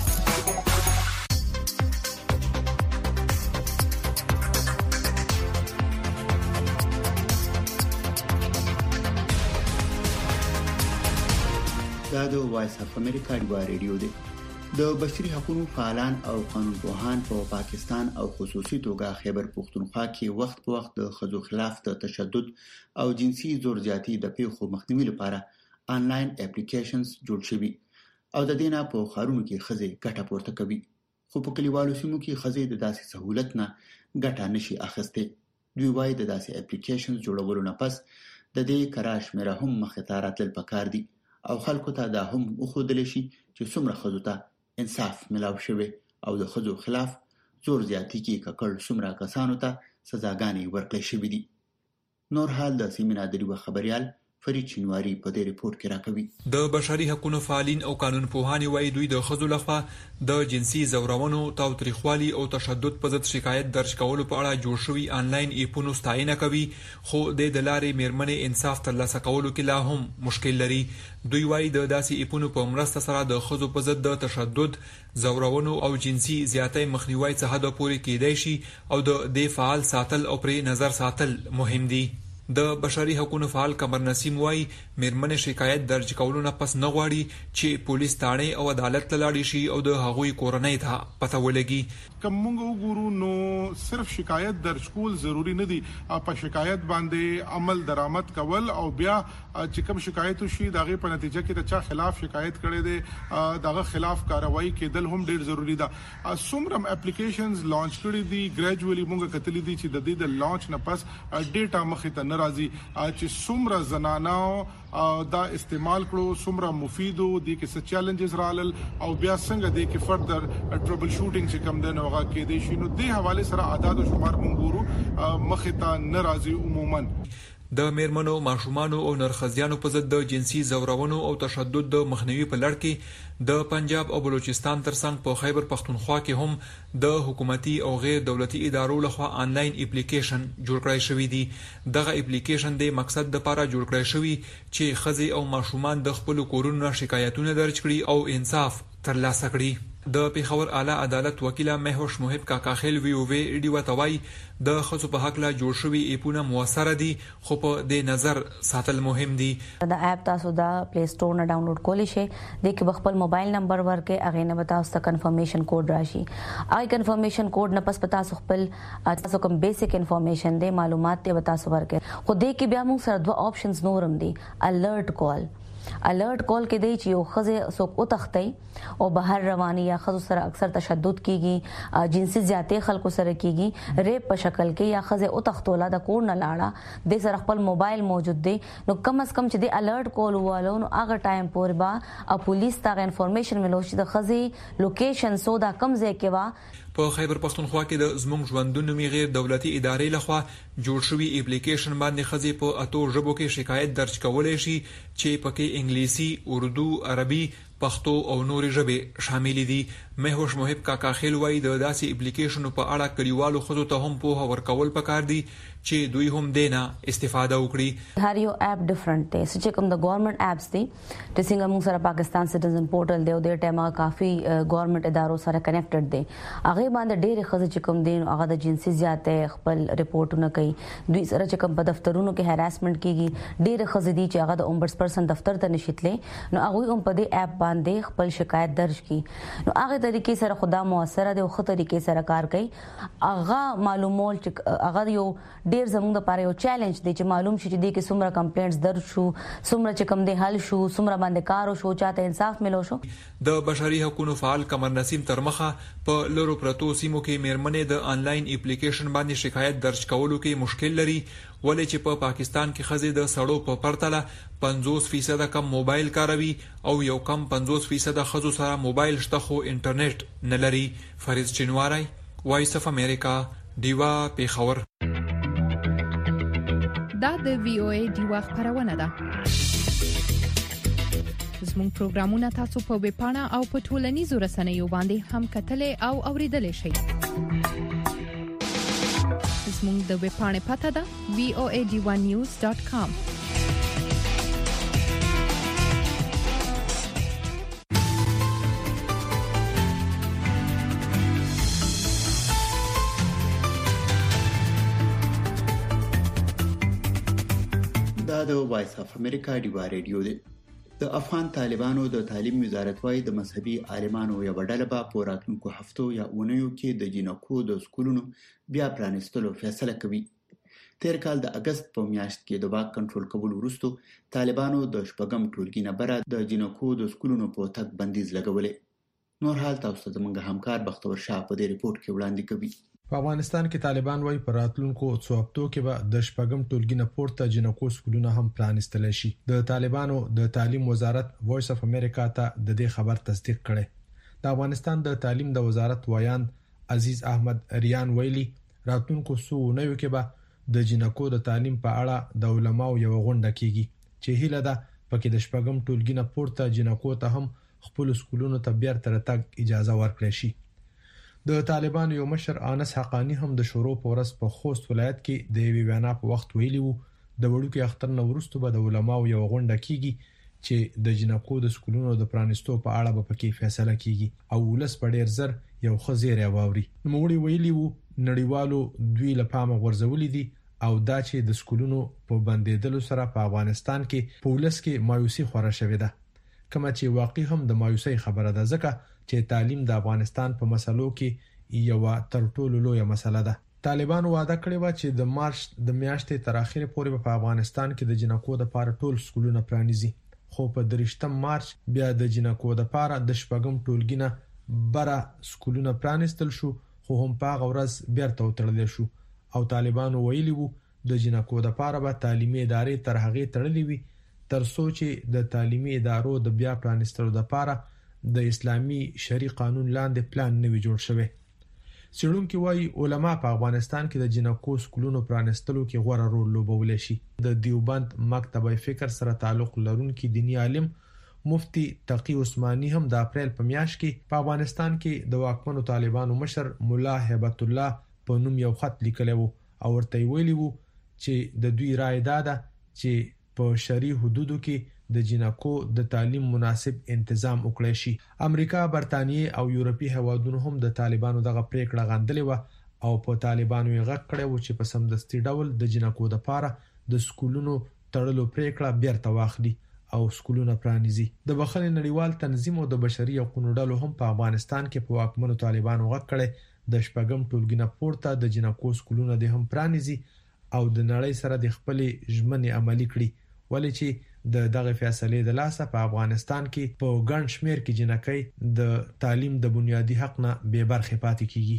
دا د وایس اف امریکا ډیوا ریډیو دی. د بشري حقوقو فعالان او قانونپوهان په پاکستان او خصوصي توګه خیبر پختونخوا کې وخت په وخت د ښځو خلاف د تشدد او جنسي زور زیاتی د پیښو مخنیوي لپاره آنلاین اپلیکیشنز جوړ شوي او د دې نه په ښارونو کې ښځې ګټه پورته کوي خو په کلیوالو سیمو کې ښځې د داسې سہولت نه ګټه نشي اخیستی. دوی وايي د داسې اپلیکیشنز جوړولو نه پس د دې کراش میرا هم مخې ته راتلل پکار دي او خلکو ته دا هم وښودل شي چې څومره ښځو ته انصاف ملاو شوی او د ښځو خلاف زور زیاتی کې ککړ څومره کسانو ته سزاګانې ورکړل شوې دي. نور حال د سیمینار د خبريال فرید چنواری په دې ریپورت کې راکوي. د بشري حقوقو فعالین او قانونپوهان وايي دوی د ښځو لخوا د جنسي زورونو تاوتریخوالي او تشدد په ضد شکایت درج کولو په اړه جوړ شوی آنلاین ایپونو ستاینه کوي خو د لارې میرمنې انصاف ترلاسه کولو کې لا هم مشکل لري. دوی وايي د داسې ایپونو په مرسته سره د ښځو په ضد د تشدد زورونو او جنسي زیاتۍ مخنیوي څخه د پوري کېدای شي او د دې فعال ساتل او پر نظر ساتل مهم دي. د بشري حقوقو فعال قمر نسیم وايي میرمنې شکایت درج کولو نه پس نه غواړي چې پولیس تاړي او عدالت ته لاړ شي او د هغوی کورنۍ ته پته ولګي. کوم موږ وګورو نو صرف شکایت درج کول ضروری نه دي په شکایت باندې عمل درآمد کول او بیا چې کوم شکایت وشي دغه په نتیجه کې د چا خلاف شکایت کړي دي دغه خلاف کاروایی کېدل هم ډیر ضروری ده. سومرم اپلیکیشنز لانچ کړي دي ګریجوالي موږ کتلې دي چې د دې د لانچ نه پس ډیټا مخې ته راځي چې څومره زنانو دا استعمال کړو څومره مفیدو دي کې څه چیلنجز رالل او بیا څنګه دي کې فردر ټربل شوټینګ چې کم دنه وغه کې دي شنو د حواله سره اعداد او شمار مونږ مخې ته ناراضي عموما د میرمنو ماشومانو او نرخزیانو په ضد د جنسي زورونو او تشدد د مخنیوي په لړ کې د پنجاب او بلوچستان ترڅنګ په خیبر پختونخوا کې هم د حکومتي او غیر دولتي ادارو لخوا آنلاین اپلیکیشن جوړ کړی شوی دی. دغه اپلیکیشن د مقصد لپاره جوړ کړی شوی چې ښځې او ماشومان د خپل کورونو شکایتونه درج کړي او انصاف ترلاسه کړي. د پیښور اعلی عدالت وکیل مهوش محب کاکا خیل وی او وی ډی وتوي د خصو په حق لا جوړ شوی ایپونه موثر دي خو په دې نظر ساتل مهم دي. د اپ تاسو د پلی سٹور نه ډاونلوډ کولی شئ د کې خپل موبایل نمبر ورکې اغه نه بتاو ست کنفرمیشن کوډ راشي آی کنفرمیشن کوډ نه پس پتا خپل تاسو کوم بیسیک انفارمیشن دی معلومات ته بتا سو ورکې خو دې کې بیا موږ سره دوه آپشنز نورم دي. الرټ کال کې دی چې یو خزه سوک او تختي او بهر رواني یا خزو سره اکثر تشدد کیږي جنسي زیاتې خلکو سره کیږي ریپ په شکل کې یا خزه او تختولا د کور نه لاړه د سره خپل موبایل موجود دی نو کم از کم چې د الرټ کال والو نو هغه ټایم پورې با پولیس ته انفارمیشن ملو شي د خزه لوکیشن سو دا کم ځای کې وا. په خیبر پختونخوا کې د زموږ ژوندونو می غیر دولتي ادارې لخوا جوړ شوی اپلیکیشن باندې خزي په اتو ژبو کې شکایت درج کولای شي چې پکې انګلیسي، اردو، عربي، پښتو او نورې ژبې شامل دي. مهوش محب کاکا خیل وايي د داسې اپلیکیشنو په اړه کلیوالو خزو ته هم په ورکول پکار دي چې دوی هم دینه استفاده وکړي. هر یو اپ ډیفرنٹ دی چې کوم د ګورنمنت اپس دي چې څنګه موږ سره پاکستان سټیزن پورټل دی او د ټیمه کافي ګورنمنت ادارو سره کنیکټډ دي. هغه باندې ډېر خزه چې کوم دین هغه د جنسي زیاتې خپل ریپورټونه کوي. دوی سره چې کوم په دفترونو کې هراسمنت کیږي ډېر خزه دي چې هغه د اومبډسپرسن دفتر ته نشیتلې نو هغه هم په دې اپ باندې خپل شکایت درج کی. نو هغه طریقې سره خدا موثره دی او خو طریقې سره کار کوي. هغه معلومول چې هغه یو ډیر زموږ لپاره یو چیلنج دی چې معلوم شي چې د کې څومره کمپلینټس درج شو, څومره چې کم دی حل شو, څومره باندې کار شو, چاته انصاف ملو شو. د بشري حقوقو فعال قمر نسیم ترمخه په لورو پرتو سیمو کې میرمنې د انلاین اپلیکیشن باندې شکایت درج کولو کې مشکل لري ولې چې په پاکستان کې خزې د سړو په پرتله 50% کم موبایل کاروي او یو کم 50% خزو سره موبایل شته خو انټرنیټ نه لري. فریض چنواری, وایس اف امریکا, دیوا پیښور. دا د وی او ای دیوا خبرونه ده. زموږ پروګرامونه تاسو په ویب پاڼه او په ټولنیزو رسنیو باندې هم کتلې او اوریدلې شئ. زموږ د ویب پاڼې پته ده voadivanews.com. دا د وایس اف امریکا دیوا ریډیو دی. د افغان طالبانو د تعلیم وزارت وايي د مذهبي عالمانو یو ډله به په راتلونکو هفتو یا اونیو کې د جنکو د سکولونو بیا پرانیستلو فیصله کوي. تیر کال د اگست په میاشت کې د واک کنټرول کول وروسته طالبانو د شپږم ټولګي نه بره د جنکو د سکولونو په تګ بندیز لګولې. نور حال تاسو ته زموږ همکار بختور شاه په دې ریپورت کې وړاندې کوي. په افغانستان کې طالبان وايي په راتلونکو څو هفتو کې به د شپږم ټولګي نه پورته جنکو سکولونه هم پرانیستل شي. د طالبانو د تعلیم وزارت وایس اف امریکا ته د دې خبر تصدیق کړي. د افغانستان د تعلیم د وزارت وایان عزیز احمد ریان ویلي راتلونکو څو نویو کې به د جنکو د تعلیم په اړه د علماو یو غونډه کیږي چې هیله ده پکې د شپږم ټولګي نه پورته جنکو ته هم خپل سکولونو ته بیا ترتګ اجازه ورکړي شي. د طالبانو یو مشر انس حقانی هم د شورو په ورځ په خوست ولایت کې د وی وینا په وخت ویلی وو د وړوکی اختر نو وروسته به د علماو یو غونډه کیږي چې د جنکو د سکولونو د پرانیستو په اړه به پکې فیصله کیږي او ولس په ډیر زر یو خزیر واوري. نو وړي ویلی وو نړیوالو دوی لپاره غورځولې دي او دا چې د سکولونو په بندیدلو سره په افغانستان کې په ولس کې مایوسي خوره شوې ده. کما چې واقعي هم د مایوسۍ خبره ده ځکه چې تعلیم د افغانستان په مسلو کې یو تر ټولو لوی مسله ده. طالبان وعده کړې و چې د مارچ د میاشتې تر اخره پورې په افغانستان کې د جنکو د لپاره ټول سکولونه پرانیزي خو په 3 مارچ بیا د جنکو د لپاره د شپږم ټولګي نه بره سکولونه پرانیستل شو خو هم په هغه ورځ بیرته وتړل شو او طالبان ویلي وو د جنکو د لپاره به تعلیمي ادارې تر هغه تړلې وي تر څو چې د تعلیمي ادارو د بیا پرانیستلو لپاره د اسلامي شرعي قانون لاندې پلان نوي جوړ شوی. څېړونکو وايي علما په افغانستان کې د جنکو سکولونو پرانیستلو کې غوړه رول لوبولی شي. د دیوبند مکتب فکر سره تعلق لرونکي دینی عالم مفتی تقی عثماني هم د اپریل په میاشت کې په افغانستان کې د واکمنو طالبانو مشر مولا هبت الله په نوم یو خط لیکلی وو او ورته ویلي وو چې د دوی رائے ده چې په شرعي حدودو کې د جنکو د تعلیم مناسب تنظیم وکړي شي. امریکا، برتانیې او یورپی هیوادونو هم د طالبانو دغه پریکړه غندلې و او په طالبانو یې غږ کړی و چې په سمدستي ډول د جنکو د لپاره د سکولونو تړلو پریکړه بیرته واخلي او سکولونه پرانیزي. د بخښنې نړیوال تنظیم او د بشري حقوقو ډلو هم په افغانستان کې په واکمنو طالبانو غږ کړی د شپږم ټولګي نه پورته د جنکو سکولونه د هم پرانیزي او د نړۍ سره د خپل ژمنې عملي کړي ولې چې د دغه فیصلې د لاسه په افغانستان کې په ګڼ شمیر کې جنکۍ د تعلیم د بنیادی حق نه بې برخې پاتې کیږي.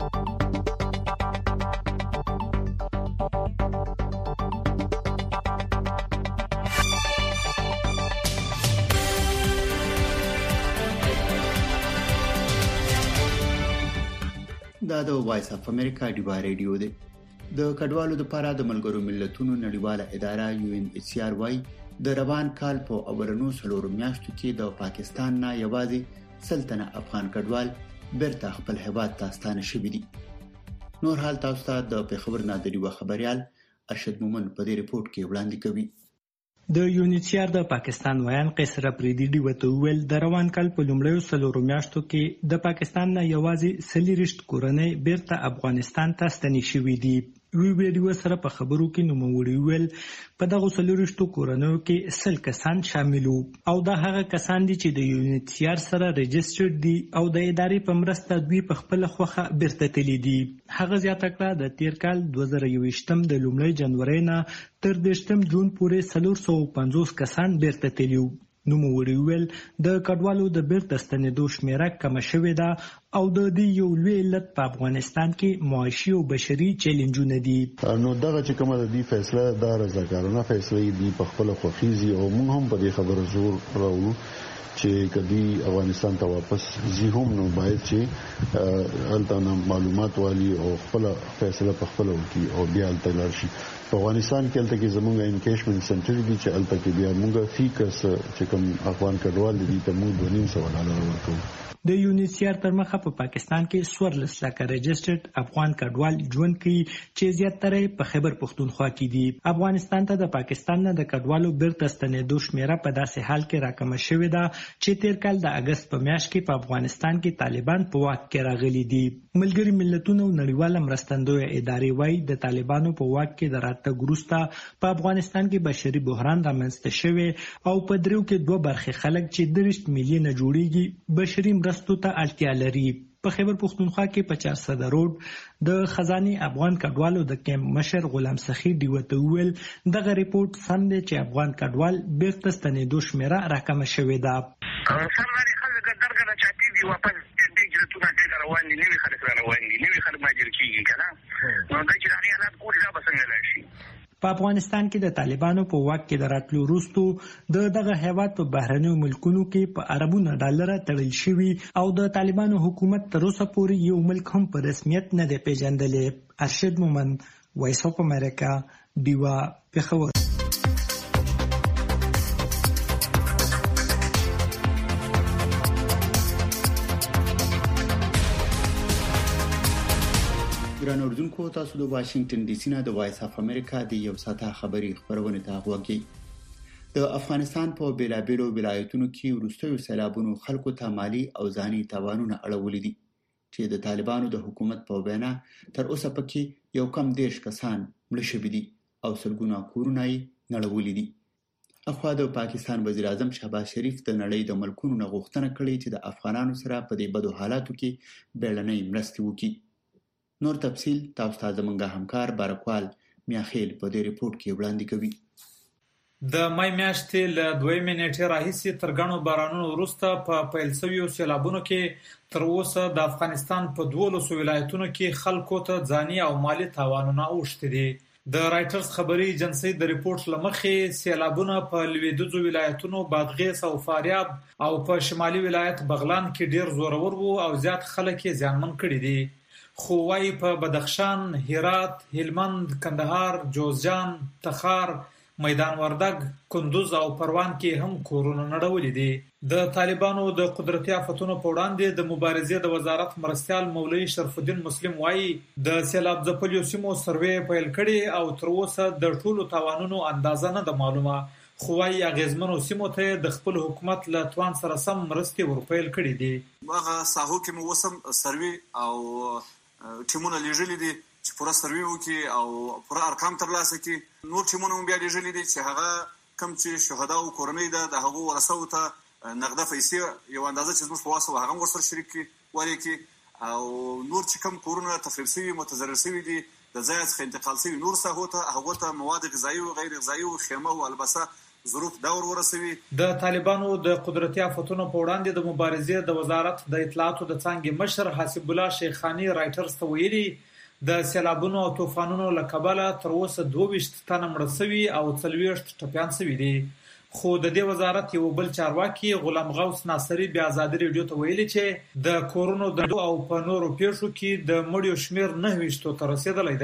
دا د وایس اف امریکا دیوا ریډیو دی. د کډوالو لپاره د ملګرو ملتونو نړیواله اداره UNHCR وايي د روان کال په اولنو 4 میاشتو کې د پاکستان نه یوازې 100 افغان کډوال بیرته خپل هیواد ته ستانه شوي دي. نور حال تاسو ته د پیښور نه د دیوا خبريال ارشد مومن په دې ریپورت کې وړاندې کوي. د یونیسیار د پاکستان ویان قیصر افریدي ډیوته ویل د روان کال په لومړیو څلورو میاشتو کې د پاکستان نه یوازې 40 کورنۍ بیرته افغانستان ته ستنې شوې دي. ویډیو سره په خبرو کې نوموړي ویل په دغه 40 کورنیو کې 100 کسان شامل وو او دا هغه کسان دي چې د یونیسیار سره رجسټرډ دي او د ادارې په مرسته دوی په خپل خوخه بیرته تللي دي. هغه زیاته کړه د تیر کال 2021 د لومړۍ جنوري نه تر 10 جون پورې 450 کسان بیرته تللي وو. نوموړي ویل د کډوالو د بیرته ستنېدو شمیره کمه شوې ده او د دې یو لوی علت په افغانستان کې معاشي او بشري چیلنجونه دي. نو دغه چې کومه د دې فیصله د رضاکارانه فیصله دی په خپل خوخيزي او موږ هم په دې خبره زور راوړو چې کدی افغانستان ته واپس زی هم نو باید چې الته معلومات والی او خپل فیصله په خپل وکي او بیا الته لارشي. په افغانستان کې الته کې زموږ انکیشمنت سنټر دي چې الته کې بیا موږ فیکس چې کوم افغان کډوال دي ته موږ $2.5 ورکوو. د یونیسیار تر مخه په پاکستان کې 14 لکه رجسټرډ افغان کډوال ژوند کوي چې زیاتره په خیبر پختونخوا کې دي. افغانستان ته د پاکستان نه د کډوالو بیرته ستنېدو شمیره په داسې حال کې راکمه شوې ده چې تیر کال د اگست په میاشت کې په افغانستان کې طالبان په واک کې راغلي دي. ملګری ملتونو نړیواله مرستندویه ادارې وايي د طالبانو په واک کې د راتګ وروسته په افغانستان کې بشري بحران رامنځته شوی او په دریو کې 2 برخې خلک چې 30 میلیونه جوړیږي بشري مرستو ته اړتیا لري. په خیبر پختونخوا کې په 400 روډ د خزاني افغان کډوالو د کیمپ مشر غلام سخی ډیوته ویل دغه ریپورت سم دی چې افغان کډوال بیرته ستنېدو شمیره راکمه شوې ده. سرلاري خلک درګه چاپی دی واپس د جرتونه ډېر روان دي نوي خلک روان دي نوي خلک ماجر کیږي کنه نو دا چې هغه حالات ګور ځا بسنګ لاشي. په افغانستان کې د طالبانو په واک کې د راتلو وروسته د دغه هیواد په بهرنیو ملکونو کې په اربونو ډالر تړل شوی او د طالبانو حکومت تر اوسه پورې یو ملک هم په رسمیت نه دی پیژندلی. ارشد مومن، وایس اف امریکا، ډیوا، پېښور. ګران اوردونکو، تاسو د واشنگټن ډي سي نه د وایس اف امریکا د یو ساعته خبري خبرونه ته غوږی. د افغانستان په بیلابیلو ولایتونو کې وروستیو سیلابونو خلکو ته مالی او ځاني تاوانونه اړولي دي چې د طالبانو د حکومت په وینا تر اوسه پکې یو کم 10 کسان مړه شوي دي او سلګونه کورونه یې نړولي دي. اخوا د پاکستان وزیر اعظم شهباز شریف د نړۍ د ملکونو نه غوښتنه کړې چې د افغانانو سره په دې بدو حالاتو کې بیړنۍ مرستې وکړي. نور تفصیل تاسو ته زمونږ همکار بارکوال میاخیل په دې ریپورت کې وړاندې کوي. د مای میاشتې له 2 نیټې راهیسې تر غنو بارانونو وروسته په پیل شویو سیلابونو کې تر اوسه د افغانستان په 12 ولایتونو کې خلکو ته ځاني او مالی تاوانونه اوښتي دي. د رائټرز خبري ایجنسی د ریپورت لمخې سیلابونه په لویدیځو ولایتونو بادغیس او فاریاب او په شمالي ولایت بغلان کې ډیر زورور وو او زیات خلک یې زیانمن کړي دي. خو وايي په بدخشان، هرات، هلمند، کندهار، جوزجان، تخار، میدان وردګ، کندوز او پروان کې هم کورونه نړولي دي. د طالبانو د قدرتي آفتونو په وړاندې د مبارزې د وزارت مرستیال مولوي شرف الدین مسلم وايي د سیلاب ځپلو سیمو سروې پیل کړي او تر اوسه د ټولو تاوانونو اندازه نه ده معلومه. خو وايي اغیزمنو سیمو ته د خپل حکومت له توان سره سم مرستې ورپیل کړي دي. هغه ساحو کې مو وسم سروې او ټیمونه لیږلي دي چې پوره سروې وکړي او پوره ارقام ترلاسه کړي. نور ټیمونه هم بیا لیږلي دي چې هغه کم چې شهدا او کورنۍ ده د هغو ورثو ته نقده پیسې یو اندازه چې زموږ په واس او هغه ورسره شریک کړي ولیکي او نور چې کم کورونه تخریب شوي متضرر شوي دي د ځای څخه انتقال شوي نور ساحو ته هغو ته مواد غذایي او غیر غذایي او خیمه او البسه ظروف دور ورسوي. د طالبانو د قدرتي آفتونو په وړاندې د مبارزې د وزارت د اطلاعاتو د څانګې مشر حسب الله شیخانی رائټرز ته ویلي د سیلابونو او طوفانونو له کبله تر اوسه 22 تنه مړه شوي او 40 ټپیان شوي دي. خو د دې وزارت یو بل چارواکي غلام غوث ناصری بیا آزادي ریډیو ته ویلي چې د کورونو د او په نورو پیښو کې د مړیو شمیر 9 ته رسیدلی دی.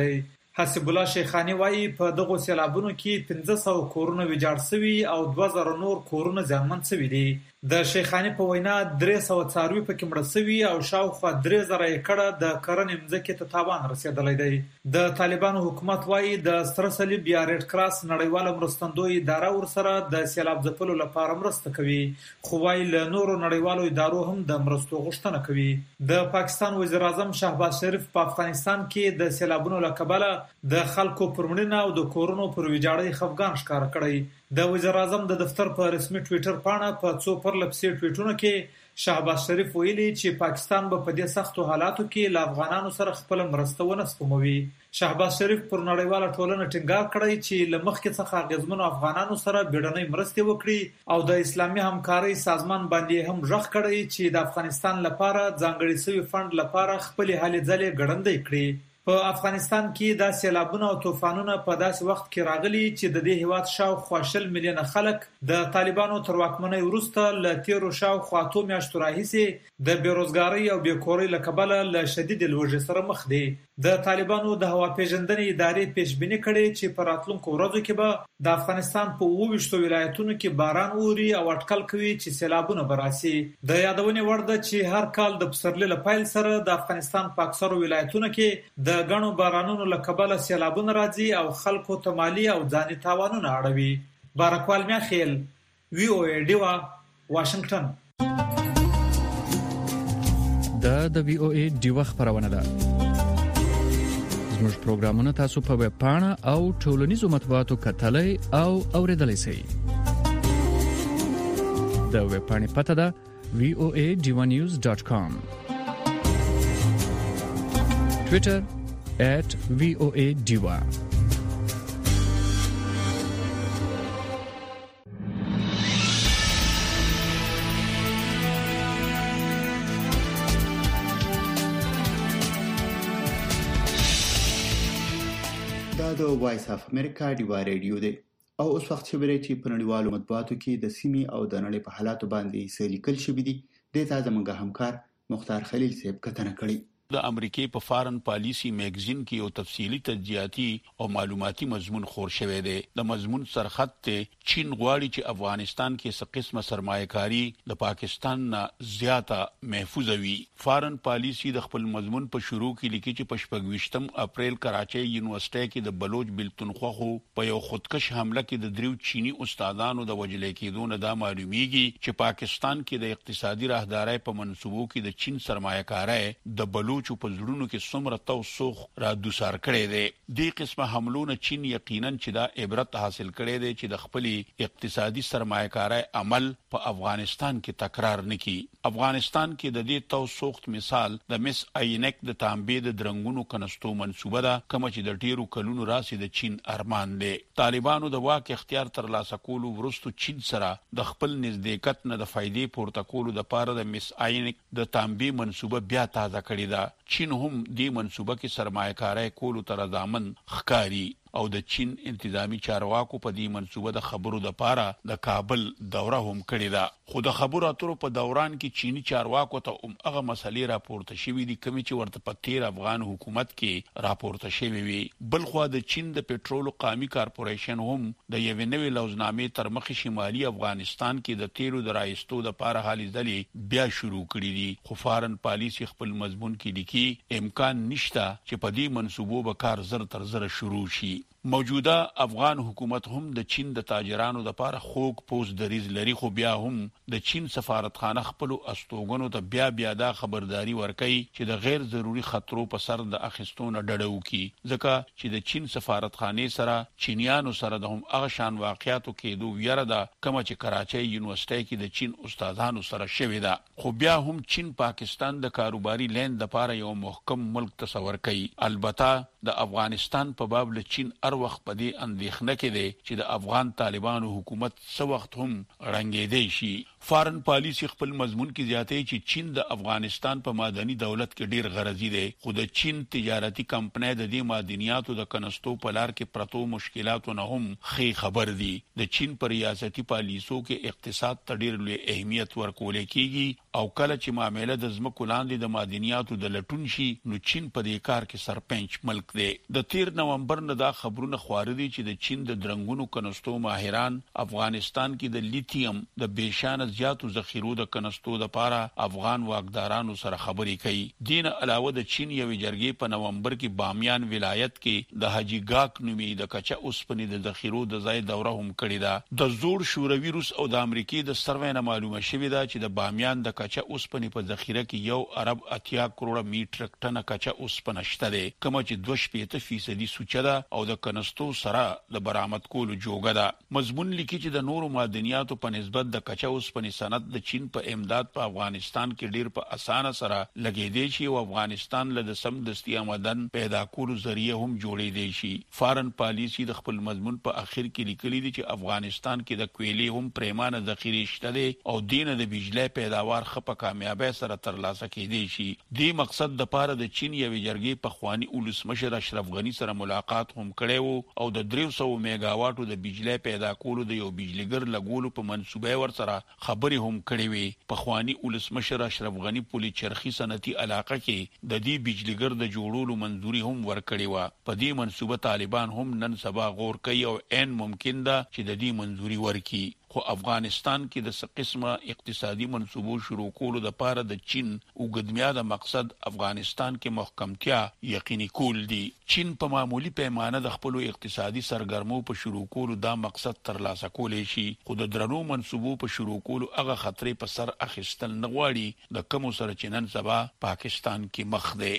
حسب الله شیخانی وایي په دغه سیلابونو کې 1500 کورونه ویجاړ شوي او 2000 نور کورونه زیانمن شوي دي. د شیخانی په وینا 300 څاروي پکې مړه شوي او شاوخوا 3000 ایکړه د کرنې مځکې ته تاوان رسیدلی دی. د طالبانو حکومت وایي د سره صلیب یا ریډ کراس نړیواله مرستندوی اداره ورسره د سیلاب ځپلو لپاره مرسته کوي، خو وایي له نورو نړیوالو ادارو هم د مرستو غوښتنه کوي. د پاکستان وزیر اعظم شهباز شریف په افغانستان کې د سیلابونو له کبله د خلکو پر مړینه او د کورونو پر ویجاړۍ خفګان ښکاره کړی. د وزیر اعظم د دفتر په رسمي ټویټر پاڼه په څو پرلپسې ټویټونو کې شهباز شریف ویلي چې پاکستان به په دې سختو حالاتو کې له افغانانو سره خپل مرسته ونه سپموي. شهباز شریف پر نړیواله ټولنه ټینګار کړی چې له مخکې څخه اغیزمنو افغانانو سره بیړنۍ مرستې وکړي او د اسلامي همکارۍ سازمان باندې هم غږ کړی چې د افغانستان لپاره ځانګړي شوی فند لپاره خپل هلې ځلې ګړندۍ کړي. په افغانستان کې د سیلابونو او طوفانونو په داسې وخت کې راغلي چې د دې هیواد شاوخوا 20 میلیونه خلک د طالبانو تر واکمنۍ وروسته له تیرو شاوخوا 2 میاشتو راهیسې د بیروزګارۍ او بیکورۍ له کبله له شدید لوږې سره مخ دي. د طالبانو د هوا پیژندنې ادارې پیشبیني کړې چې په راتلونکو ورځو کې به د افغانستان په 28 ولایتونو کې باران اوري او اټکل کوي چې سیلابونه به راشي. د یادونې وړ ده چې هر کال د پسرلي له پیل سره د افغانستان په اکثرو ولایتونو کې د غنو بارانونو له کبله سیلابونه راځي او خلکو ته مالی او ځاني تاوانونه اړوي. بارکوال میاخیل VOA ډیوا واشنگټن. د VOA ډیوا خبرونه ده. زموږ پروګرامونه تاسو په ویب پاڼه او ټولنیزو مطبوعاتو کتلای او اوریدلای شئ. د ویب پاڼې پته ده voadivanews.com. Twitter @VOA Diva. دا د وایس اف امریکا ډیوا ریډیو دی او اوس وخت خبرې چې په نړیوالو مطبوعاتو کې د سیمې او د نړۍ په حالاتو باندې څه لیکل شوي دي د تازه منګه همکار مختار خلیل صاحب کتنه کړې. د امریکای په فارن پالیسی میگزین کې یو تفصیلی تجزیاتی او معلوماتي مضمون خور شوی دی. د مضمون سرخط ته چین غواړي چې افغانستان کې څه قسمه سرمایه‌کاري د پاکستان نه زیاته محفوظ وي. فارن پالیسی د خپل مضمون په شروع کې لیکي چې په 28 اپریل کراچۍ یونیورسيټي کې د بلوچ بلتونخوا په یو خودکش حمله کې د دریو چینی استادانو د وجلې کېدو نه دا معلومیږي چې پاکستان کې د اقتصادي راهدارۍ په منصوبو کې د چین سرمایه‌کاري د بلوچ په زړونو کې څومره توسخ را دوسار کړي دي. دې قسمه حملونه چین یقینا چې دا عبرت حاصل کړي دي چې د خپل اقتصادي سرمایه‌کاري عمل په افغانستان کې تکرار نکړي. افغانستان کې د دې توسخ مثال د مس عینک د تانبې د درنګونو کنستو منسوبه ده کوم چې د ډیرو کلونو راسي د چین ارمان دي. طالبانو د واک اختیار تر لاسه کولو ورستو چین سره د خپل نزدېکت نه د فائدې پورته کولو د پاره د مس عینک د تانبې منسوبه بیا تازه کړې ده. چین هم دې منسوبه کې سرمایه‌کاري کولو تر ضامن ښکاری او د چین انتظامی چارواکو په دې منسوبه د خبرو د پاره د کابل دوره هم کړې ده. خو د خبرو اترو په دوران کې چینی چارواکو ته هغه مسلې راپورته شوې دي کومې چې ورته په تیر افغان حکومت کې راپورته شوې وي. بل خو د چین د پېټرول قومي کارپوریشن هم د یو نوې لوزنامې تر مخ شمالي افغانستان کې د تیرو د رایستو د پاره حالي ځلې بیا شروع کړې دي. خو فارن پالیسی خپل مضمون کې لیکي امکان نشته چې په دې منسوبو به کار زر تر زر شروع شي. موجوده افغان حکومت هم د چین د تاجرانو د پاره خوګ پوز دریز لري خو بیا هم د چین سفارتخانه خپل استوګنو ته بیا دا خبرداري ورکړي چې د غیر ضروري خطرو په سر د اخیستونه ډډو کی ځکه چې د چین سفارتخانه سره چینیانو سره د هم هغه شان واقعیاتو کې دوه یره ده کوم چې کراچۍ یونیورسيټي کې د چین استادانو سره شوې ده. خو بیا هم چین پاکستان د کاروباري لین د پاره یو محکم ملک تصور کوي. البته د افغانستان په باب له چین هر وخت په دې اندېښنه کې دی چې د افغان طالبانو حکومت څو وخت هم رنګېدی شي. فارن پالیسی خپل مضمون کې زیاتې چې چین د افغانستان په معدني دولت کې ډیر غرضی دی، خو د چین تجارتي کمپنۍ د دې معدنیاتو د کنستو په لار کې پرتو مشکلاتو نه هم خې خبر دي. د چین پر ریاستي پالیسو کې اقتصاد ته ډیر لوی اهمیت ورکول کیږي او کله چې معاملې د ځمکو لاندې د معدنیاتو د لټون شي نو چین په دې کار کې سرپنچ ملک دی. د 13 نومبر نه دا خبرونه خواره دي چې د چین د درنګونو کنستو ماهران افغانستان کې د لیتیم د بېشانه زیاتو ذخیرو د کنستو د پاره افغان واکدارانو سره خبرې کوي. دین علاوه د چین یو جرګې په نومبر کې بامیان ولایت کې د حاجی ګاک نومي د کچا اوسپنې د ذخیرو د ځای دوره هم کړې ده. د زوړ شوروي روس او د امریکای د سروې نه معلومه شوې ده چې د بامیان د کچا اوسپنې په ذخیره کې یو ارب 80 کروڑ میټریک ټن کچا اوسپنه شته ده، کوم چې 2% سوچه ده او د کنستو سره د برآمد کولو جوګه ده. مضمون لیکي چې د نورو معدنیاتو په نسبت د کچا اوسپنې صنعت د چین په امداد په افغانستان کې ډیر په اسانه سره لګیدي شي او افغانستان له سم دستي آمدن پیدا کولو ذریعہ هم جوړې دي شي. فارن پالیسی د خپل مضمون په اخر کې لیکلي دي چې افغانستان کې د کویلي هم پریمانه ذخیره شته دي او دینه د بجلی پیداوار خپه کامیابی سره ترلاسه کېدي شي. دې مقصد د پاره د چین یو جرګې په خواني ولسمشر اشرف غنی سره ملاقات هم کړی وو او د 300 میگاواټو د بجلی پیدا کولو د یو بجلیګر لګولو په منسوبه ور سره خبرې هم کړې وي. په خواني ولسمشر اشرف غنی پولی چرخی صنعتي علاقه کې د دې بجلیګر د جوړولو منځوري هم ورکړې و. په دې منسوبه طالبان هم نن سبا غور کوي او عین ممکن ده چې د دې منځوري ورکړي. خو افغانستان کې د څه قسمه اقتصادي منصوبو شروع کولو د پاره د چین وګدمیاده مقصد افغانستان کې محکمتیا یقیني کول دي. چین په معمولی پیمانه د خپل اقتصادي سرګرمو په شروع کولو دا مقصد ترلاسه کولی شي، خو د درنو منصوبو په شروع کولو هغه خطرې په سر اخیستل نه غواړي د کوم سره چې نن سبا پاکستان کې مخ دی.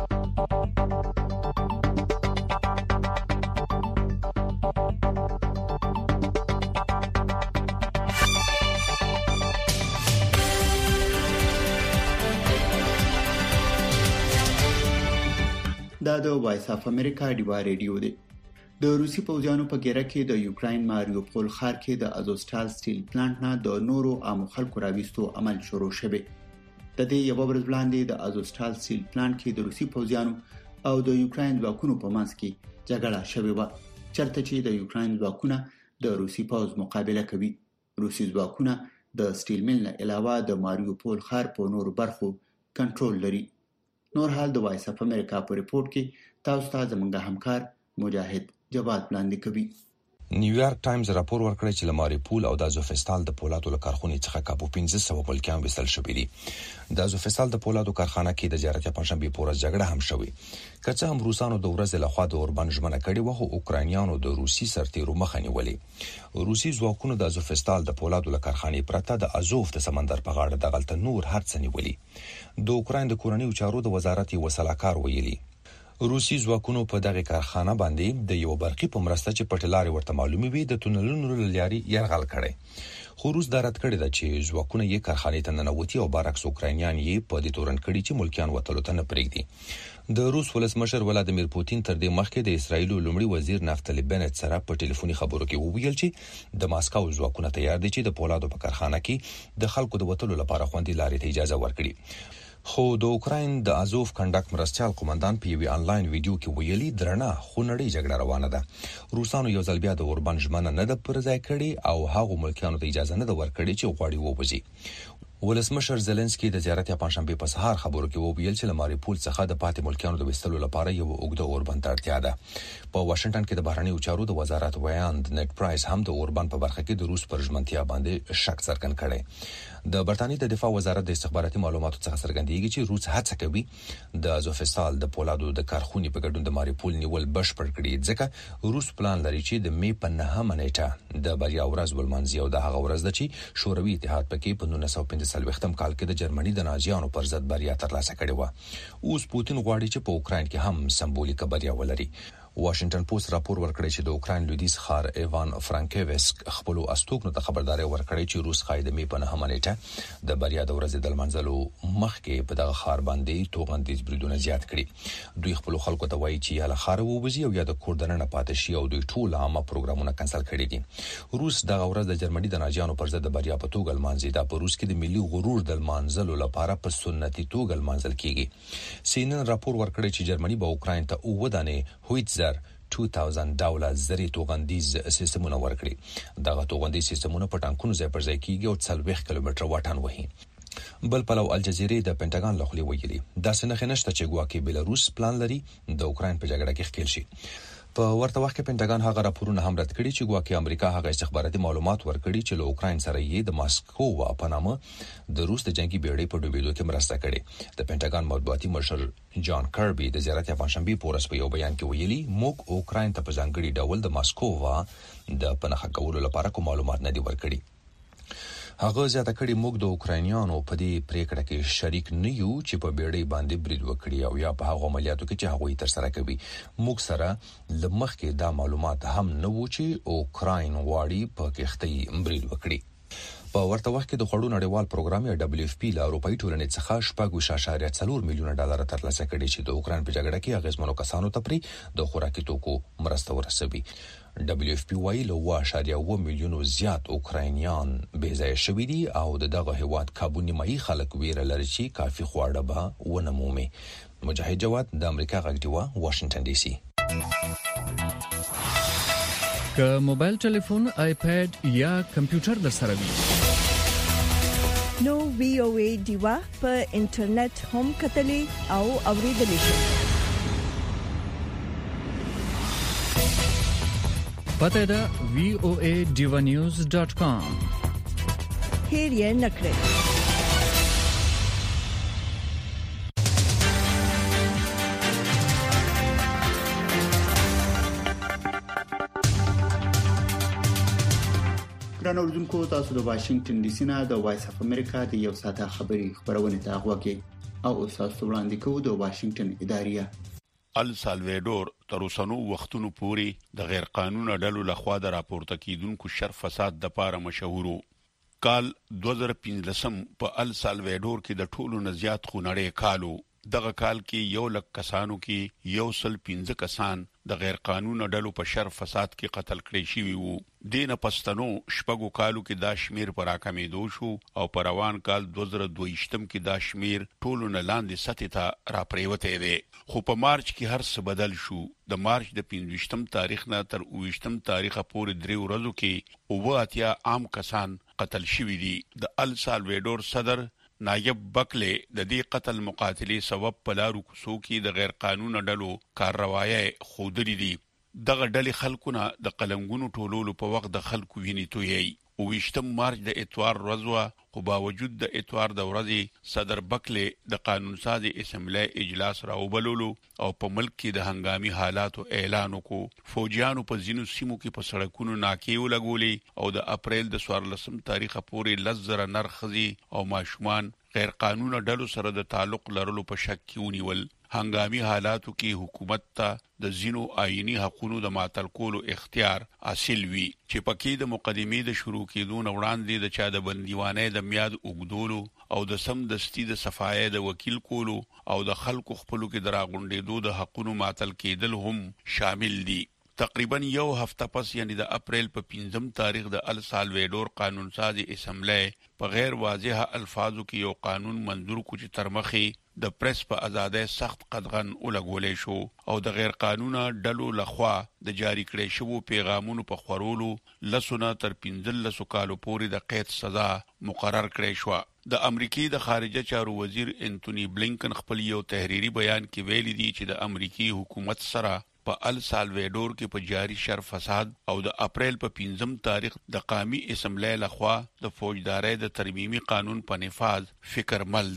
دا د وایس اف امریکا ډیوا ریډیو دی. د روسي پوځیانو په ګیره کې د یوکراین ماریوپول ښار کې د ازوستال سټیل پلانټ نه د نورو عام خلکو راويستو عمل شروع شوه. د دې یو ورځ وړاندې د ازوستال سټیل پلانټ کې د روسي پوځیانو او د یوکراین ځواکونو په منځ کې جګړه شوه و، چرته چې د یوکراین ځواکونه د روسي پوځ مقابله کوي. روسي ځواکونه د سټیل میل نه علاوه د ماریوپول ښار په نورو برخو کنټرول لري. نور حال د وایس اف امریکا په ریپورت کې تاسو ته زموږ همکار مجاهد جواد وړاندې کوي. نیویارک ټایمز راپور ورکړی چې ماریوپول او د ازوفستال د پولادو کارخونې څخه کابو 1500 ملکیان وسل شوي دي. د ازوفستال د پولادو کارخانه کې د جارتیا پنځشنبه په ورځ جګړه هم شوې، که څه هم روسانو د ورځې لخوا د اوربان ژمنه کړې و، خو اوکرانیانو د روسي سرتیرو مخه نیولې. روسي ځواکونو د ازوفستال د پولادو کارخانې پرته د ازوف د سمندر په غاړه د غلطه نور هر څه نیولې. د اوکران د کورنیو چارو د وزارت وسلاکار ویلي روسي ځواکونو په دغه کارخانه باندې د یو برقي په مرسته چې پټلاري ورته معلومي وي د تونلونو لاري يرغل کړي. خو روس دا رد کړی دا چې ځواکونه یې کارخانې ته ننوتي او برعکس اوکرانیان یې په دې تورن کړي چې ملکیان وتلو ته نه پرېږدي. د روس ولسمشر ولادیمیر پوتین تر دې مخکې د اسرایل لومړي وزیر نفتالی بنت سره په ټلیفوني خبرو کې وویل چې د ماسکو ځواکونه تیار دي چې د پولادو په کارخانه کې د خلکو د وتلو لپاره خوندي لارې ته اجازه ورکړي. خو د اوکراین د ازوف کنډک مرستيال قومندان په یوه انلاین ویډیو کې ویلي درنه خونړی جګړه روانه ده. روسانو یو ځل بیا د اوربان ژمنه نه ده پر ځای کړې او هغه ملکیانو ته اجازه نه ده ورکړې چې غواړي ووځي. ولسمشر زيلنسکي د زیارت پنځشنبه په سهار خبرو کې وویل چې ماریوپول څخه د پاتې ملکیانو د وستلو لپاره یو اوږده اوربان ته اړتیا ده. په واشنگټن کې د بهرنیو چارو د وزارت ویاند نیټ پرایس هم د اوربان په برخه کې د روس پر ژمنتیا باندې شک څرګند کړي. د برتانیې د دفاع وزارت د استخباراتي معلوماتو څخه څرګندېږي چې روس هڅه کوي د ازوفستال د پولادو د کارخونې په ګډون د ماریوپول نیول بشپړ کړي، ځکه روس پلان لري چې د می په 9 نیټه د بریا ورځ ولمانځي او د هغه ورځ د چې شوروي اتحاد پکې په 1945 کال کې د جرمني د نازیانو پر ضد بریا ترلاسه کړې و. اوس پوتین غواړي چې په اوکرين کې هم سمبولیک بریا ولري. واشنگټن پوسټ راپور ورکړی چې د اوکرين لویدیځ ښار ایوان فرانکیوسک خپل استوګنو ته خبرداري ورکړی چې روس قاعده په 9 نیټه د بریا د ورځې د منځلو مخکې په دغه ښار باندې توغندیز بریدونه زیات کړي. دوی خپل خلکو ته وایي چې یا له ښار ووځي او یا د کوردنه پاتې شي او دوی ټول عامه پروګرامونه کنسل کړي دي. روس دغه ورځ د جرمني د ناجیانو پر ضد د بریا په توګه لمانځي. دا په روس کې د ملي غرور د لمانځلو لپاره په سنتي توګه لمانځل کیږي. CNN راپور ورکړی چې جرمني به اوکرين ته 9 دانې هویتزر $2000 زری توغندیز سیستمونه ورکړي. دغه توغندیز سیستمونه په ټانکونو ځای پر ځای کیږي او 40 کیلومتر واټن وهي. بل پلو الجزیره د پینټاګان لخوا ویلي دا څنګه نشته چې ګواکې بلاروس پلان لري د اوکرين په جګړه کې ښکیل شي. په ورته وخت کې پینټاګان هغه راپورونه هم رد کړي چې ګواکې امریکا هغه استخباراتي معلومات ورکړي چې له اوکرين سره یې د ماسکو په نامه د روس د جنگي بیړۍ په ډوبېدو کې مرسته کړې. د پینټاګان مطبوعاتي مشر جان کربي د زیارت پنځشنبه پورس په یو بیان کې ویلي موږ اوکرين ته په ځانګړي ډول د ماسکو د پناه کولو لپاره کوم معلومات نه دي ورکړي. هغه زیاته کړي موږ د اوکرانیانو په دې پریکړه کې شریک نه یو چې په بیړۍ باندې برید وکړي او یا په هغه عملیاتو کې چې هغه یې تر سره کوي. موږ سره لمخ کې دا معلومات هم نه وو چې اوکرين واړي په کښتۍ برید وکړي. په ورته وخت کې د خړو نړیوال پروګرام یا WFP له اروپאי ټولنې څخه 4.4 میلیونه ډالر ترلاسه کړي چې د اوکرين په جګړه کې اغیزمنو کسانو ته پرې د خوراکي توکو مرسته ورسوي. WFP وايي له 1.1 میلیونو زیات اوکراینیان بېځای شوي دي او دغه هیواد کابو نیمایي خلک ویره لري چې کافي خواړه به ونه مومي. مجاهد جواد د امریکا غږ دیوا واشنگټن ډي سي. که موبایل ټلیفون آیپاد یا کمپیوټر در سره وي نو VOA دیوا په انټرنیټ هم کتلې او اوریدلې شي. پته دا voadivanews.com هیر یې نکړئ. ګرانو اوریدونکو تاسو د واشنگټن ډي سي نه د وایس اف امریکا د یو ساعته خبري خبرونه ته غوږی او تاسو وړاندې کوو د واشنگټن اداريه. ال سالوادور تر اوسنو وختونو پورې د غیر قانوني ډلو لخوا د راپورته کیدونکو شر فساد د پاره مشهورو. کال 2015 په ال سالوادور کې د ټولو نزيات خونړې کالو. دغه کال کې 100 کسانو کې 115 کسان د غیر قانوني ډلو په شر فساد کې قتل کړي شوی وو. دینه پښتنو شپږو کالو کې دا شمیر پر راکمېدو شو او پر روان کال 2022 کې دا شمیر ټولو نه لاندې سطح ته راپریوته دی. خو په مارچ کې هر څه بدل شو. د مارچ د 15م تاریخ نه تر 29م تاریخ پورې 3 ورځو کې 80 عام کسان قتل شوی دي. د ال سالوادور صدر نایب بکله د دې قتل مقاتلې سبب په لارو کوڅو کې د غیر قانوني ډلو کاروایي خودري دي. دغه ډلې خلکونه د قلمګونو ټولولو په وخت د خلکو ویني تویي. او 28 مارچ د اتوار ورځ خو باوجود د اتوار د ورځې صدر بکله د قانون ساز اسمبلی اجلاس راوبلولو او په ملک کې د هنګامي حالاتو اعلان وکړو. فوجیانو په ځینو سیمو کې په سړکونو ناکې ولګولې او د اپریل د 14 تاریخ پورې لزر نرخزي او ماشومان غیر قانوني ډلو سره د تعلق لرلو په شک کې ونیول. هنګامي حالاتو کې حکومت ته د زینو آئینی حقوقو د ماتل کولو اختیار حاصل وی چې پکې د مقدمې د شروع کېدو نه وړاندې د چا د بندیوانې د میاد اوګدولو او د سم دستی د صفای د وکیل کولو او د خلکو خپلو کې دراغونډېدو د حقوقو ماتل کېدل هم شامل دي. تقریبا یو هفته پس یعنی د اپریل په 5 تاریخ د ال سالوادور قانون ساز اسمبلی په غیر واضح الفاظو کې یو قانون منظور کو چې ترمخې د پریس په ازادۍ سخت قدغن ولګولې شو او د غیر قانوني ډلو لخوا د جاری کړې شوو پیغامونو په خورولو لسونه تر 15 کالو پورې د قید سزا مقرر کړې شو. د امریکای د خارجه چارو وزیر انټونی بلینکن خپل یو تحریری بیان کې ویلي دی چې د امریکای حکومت سره په ال سالوادور کې په جاری شر فساد او د اپریل په 5 تاریخ د قومي اسمبلی لخوا د فوجدارۍ د ترمیمي قانون په نفاذ فکر مل دی.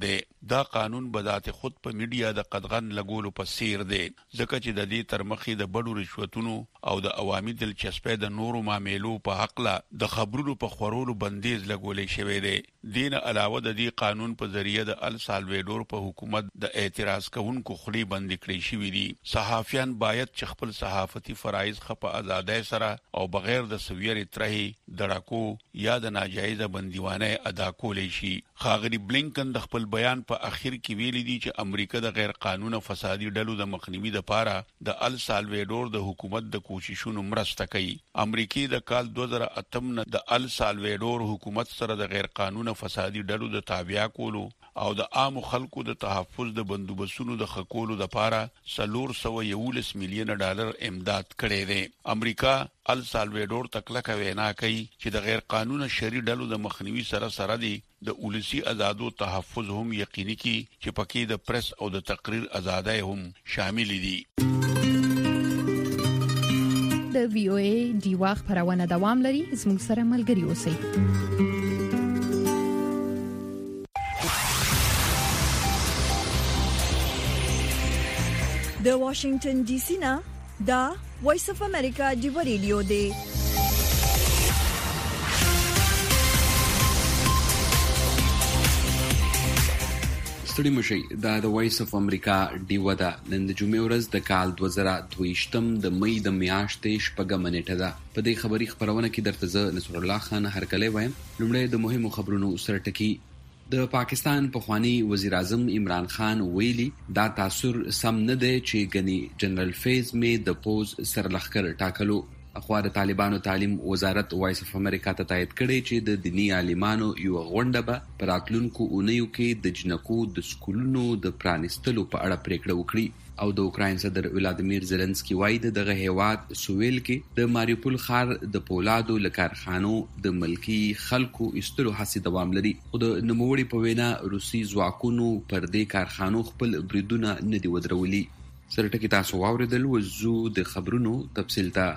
دا قانون به ذات خود په میډیا د قدغن لګولو په سیر دی ځکه چې د دې تر مخې د بډو رشوتونو او د عوامي دلچسپۍ د نورو معاملو په حق لا د خبرونو په خورولو بندیز لګولې شوی دی. دین علاوه د دې قانون په ذریعہ د ال سالویډور په حکومت د اعتراض کوونکو خلی بند کړی شوی دي. صحافیان باید چې خپل صحافتي فرایض خپه آزادۍ سره او بغیر د سویری ترهي دړکو یا د ناجایزه بندیوانه ادا کولای شي. ښاغلي بلینکن د خپل بیان په اخر کې ویلي دي چې امریکا د غیر قانوني فسادي ډلو د مخنیوي لپاره د ال سالویډور د حکومت د کوششونو مرسته کوي. امریکای د کال 2008 نه د ال سالویډور حکومت سره د غیر قانوني فسادي ډلو د تابع کولو او د عام خلکو د تحفظ د بندوبستونو د خکولو لپاره 411 میلیون ډالر امداد کړی دی. امریکا ال سالویډور تکلکه وینا کوي چې د غیر قانوني شری ډلو د مخنیوي سره دی د اولسی آزادو تحفظ هم یقیني کی چې پکې د پریس او د تقریر آزادۍ هم شامل دي. د وی او ای دی واخ پرونه دوام لري. زموږ سره ملګری اوسئ. د واشنگټن ډي سي نه دا وایس اف امریکا دی ریډیو دی. ستړي مشي دا د وایس اف امریکا دی ودا نن د جمعې ورځ د کال 2022 د مې د میاشتې شپږم نیټه ده. په دې خبري خبرونه کې درته زه نصر الله خان هرکلی وایم. لومړی د مهمو خبرونو سره ټکی. د پاکستان پخوانی وزیر اعظم عمران خان ویلي دا تاثر سم نه دی چې غني جنرال فیز می د پوز سرلخر ټاکلو. اخوا د طالبانو تعلیم وزارت وایس اف امریکا ته تایید کړي چې د دینی عالمانو یو غونډه به پر راتلونکو اونیو کې د جنکو د سکولونو د پرانستلو په اړه پریکړه وکړي. او د اوکراین صدر ولادیمیر زيلنسکي وایي دغه هیواد سویل کې د ماریوپول ښار د پولادو لکارخانو د ملکی خلکو استلو هڅې دوام لري. خو د نوموړي په وینا روسي ځواکونو پر دې کارخانو خپل بریدونه نه دی ودرولي. سرټکی تاسو واوریدل وزو د خبرونو تفصیل ته.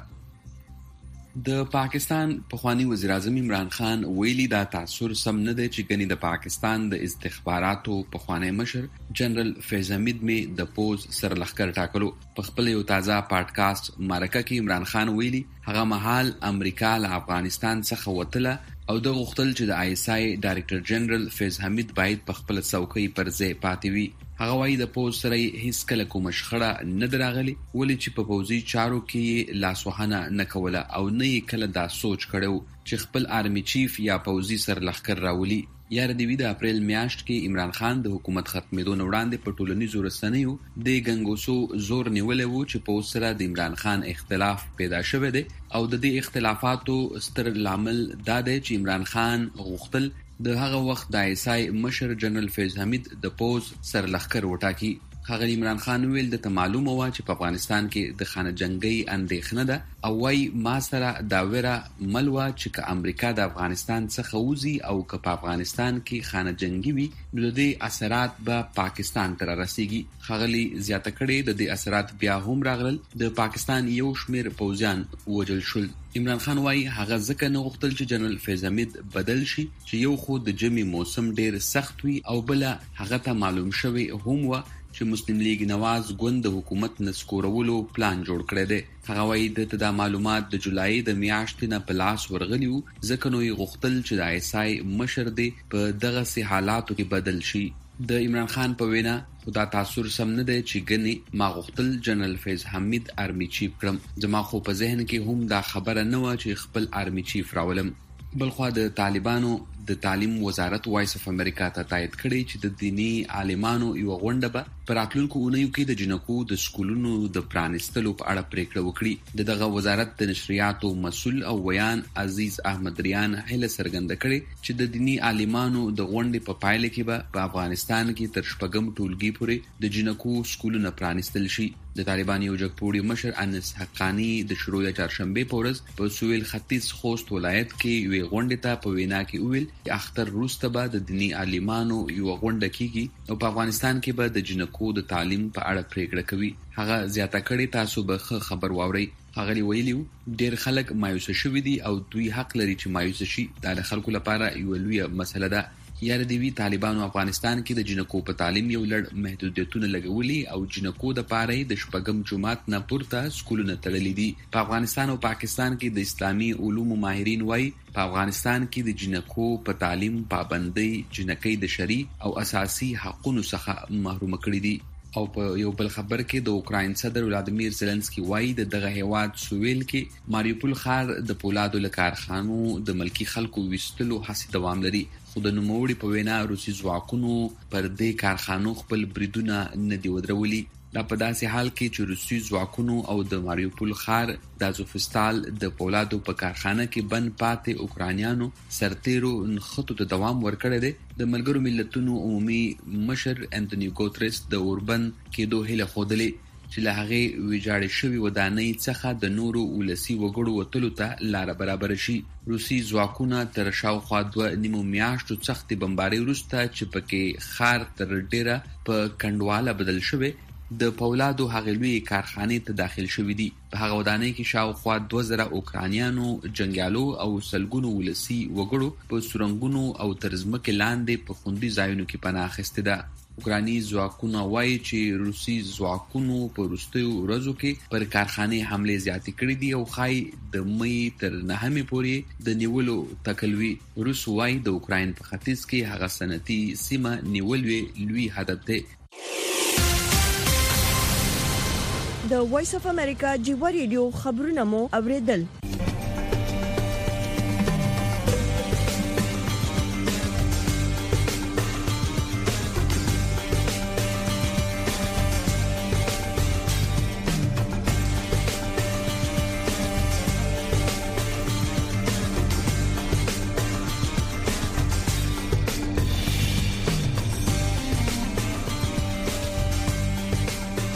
د پاکستان پخوانی وزیر اعظم عمران خان ویلي دا تاثر سم نه دی چې غني د پاکستان د استخباراتو پخوانی مشر جنرال فیض حمید می د پوز سرلخر ټاکلو. په خپل یو تازه پادکاسټ مرکه کې عمران خان ویلي هغه مهال امریکا له افغانستان څخه وتله او د غوښتل چې د آی اس آی ډایریکټر جنرال فیض حمید باید په خپل څوکۍ پر ځای پاتې وي. هغه وايي د پوز سره هیڅ کله کوم شخړه نه دراغلي ولې چې په پوزي چارو کې لاسوهنه نه کوله او نه کله دا سوچ کړو چې خپل آرمي چیف یا پوزي سرلخر راولي. یار د وی د اپریل میاشت کې عمران خان د حکومت ختمېدو نه وړاندې په ټولنیزو رسنیو د ګنګوسو زور نیولې وو چې په سره د عمران خان اختلاف پیدا شوه دی او د دې اختلافاتو ستر لامل دا دی چې عمران خان غوښتل د هغه وخت د آی اس آی مشر جنرال فیض حمید د پوز سرلخر وټاکي. خغلی عمران خان ویل د معلومه و چې په افغانستان کې د خانه جنگي اندېښنه ده او وايي ما سره دا ویره ملوه چې که امریکا د افغانستان څخه وځي او که په افغانستان کې خانه جنگي وي نو د دې اثرات به پاکستان ته رسیږي. خغلی زیاته کړي د دې اثرات بیا هم راغلل. د پاکستان یو شمیر پوځیان وژل شول. عمران خان وايي هغه ځکه نه غوښتل چې جنرال فیض حمید بدل شي چې یو خو د جمی موسم ډیر سخت وي او بل هغه ته معلوم شوی هم و چې مسلم لیگ نواز ګوند د حکومت نسکورولو پلان جوړ کړی دی. هغه وايي د معلومات د جولای د میاشتې نه په لاس ورغلیو ځکه نو یې غوښتل چې د آی اس آی مشر دی په دغه سي حالاتو کې بدل شي. د عمران خان په وینا خدا تاثر سم نه دی چې ګني ما غوښتل جنرال فیض حمید آرمي چیف کړم. زما خو په ذهن کې هم دا خبره نه و چې خپل آرمي چیف راولم. بلخوا د طالبانو د تعلیم وزارت وایس اف امریکا ته تایید کړي چې د دینی عالمانو یو غونډه به پر راتلونکو اونیو کې د جنکو د سکولونو د پرانستلو په اړه پریکړه وکړي. دغه وزارت د نشریاتو مسؤل او ویان عزیز احمد ریان هله څرګنده کړي چې د دینی عالمانو د غونډې په پایله کې به په افغانستان کې تر شپږم ټولګي پورې د جنکو سکولونو پرانستل شي. د طالبان یو جګپوړي مشر انس حقانی د شروع د چهارشنبه په ورځ په سویل ختیځ خوست ولایت کې یو غونډه ته په وینا کې ویل اختر روسته به د دینی عالمانو یو غونډه کیږي او په افغانستان کې به د جنکو د تعلیم په اړه پریکړه کوي. هغه زیاته کړي تاسو به خبر واورئ. هغه ویلیو ډیر خلک مایوس شوي دي او دوی حق لري چې مایوس شي. دا د خلکو لپاره یو لوی مسله ده. یا د وی طالبانو افغانستان کې د جنکو په تعلیم یو لړ محدودیتونه لګولي او جنکو د پاره د شپږم جماعت نه پورته سکولونه تړلي دي. په افغانستان او پاکستان کې د اسلامي علومو ماهرین وایي په افغانستان کې د جنکو په تعلیم پابندۍ جنکۍ د شرعي او اساسي حقوقو څخه محروم کړي دي. او په یو بل خبر کې د اوکراین صدر ولادیمیر زيلنسکي وایي د دغه هیواد سویل کې ماریوپول ښار د پولادو له کارخانو د ملکی خلکو ویستلو هڅې دوام لري. خو د نوموړي په وینا روسي ځواکونو پر دې کارخانو خپل بریدونه نه دی ودرولي. دا په داسې حال کې چې روسي ځواکونو او د ماریوپول ښار د ازوفستال د پولادو په کارخانه کې بند پاتې اوکرانیانو سرتیرو نښتو ته دوام ورکړی دی. د ملګرو ملتونو عمومي مشر انټونی ګوتریس د اوربند کېدو هیله ښودلې چې له هغې ویجاړې شوې ودانۍ څخه د نورو ولسي وګړو وتلو ته لاره برابره شي. روسي ځواکونه تر شاوخوا 2.5 میاشتو سختې بمبارۍ وروسته چې پکې ښار تر ډیره په کنډواله بدل شوی د پولادو هغه لوی کارخانې ته داخل شوې دي. په هغه ودانۍ کې شاوخوا 2000 اوکرانیانو جنگیالو او سلګونو ولسي وګړو په سورنګونو او ترزمکه لاندې په خوندي ځایونو کې پناه اخیسته ده. اوکراني ځواکونه وایي چې روسي ځواکونو په وروستیو ورځو کې پر کارخانې حمله زیاتې کړې دي او خای د مې تر 9 پورې د نیولو تکلوي. روس وایي د اوکراین په ختیځ کې هغه صنعتي سیمه نیول لوی هدف دی. د وایس اف امریکا جیو ریډیو خبرونه مو اوریدل.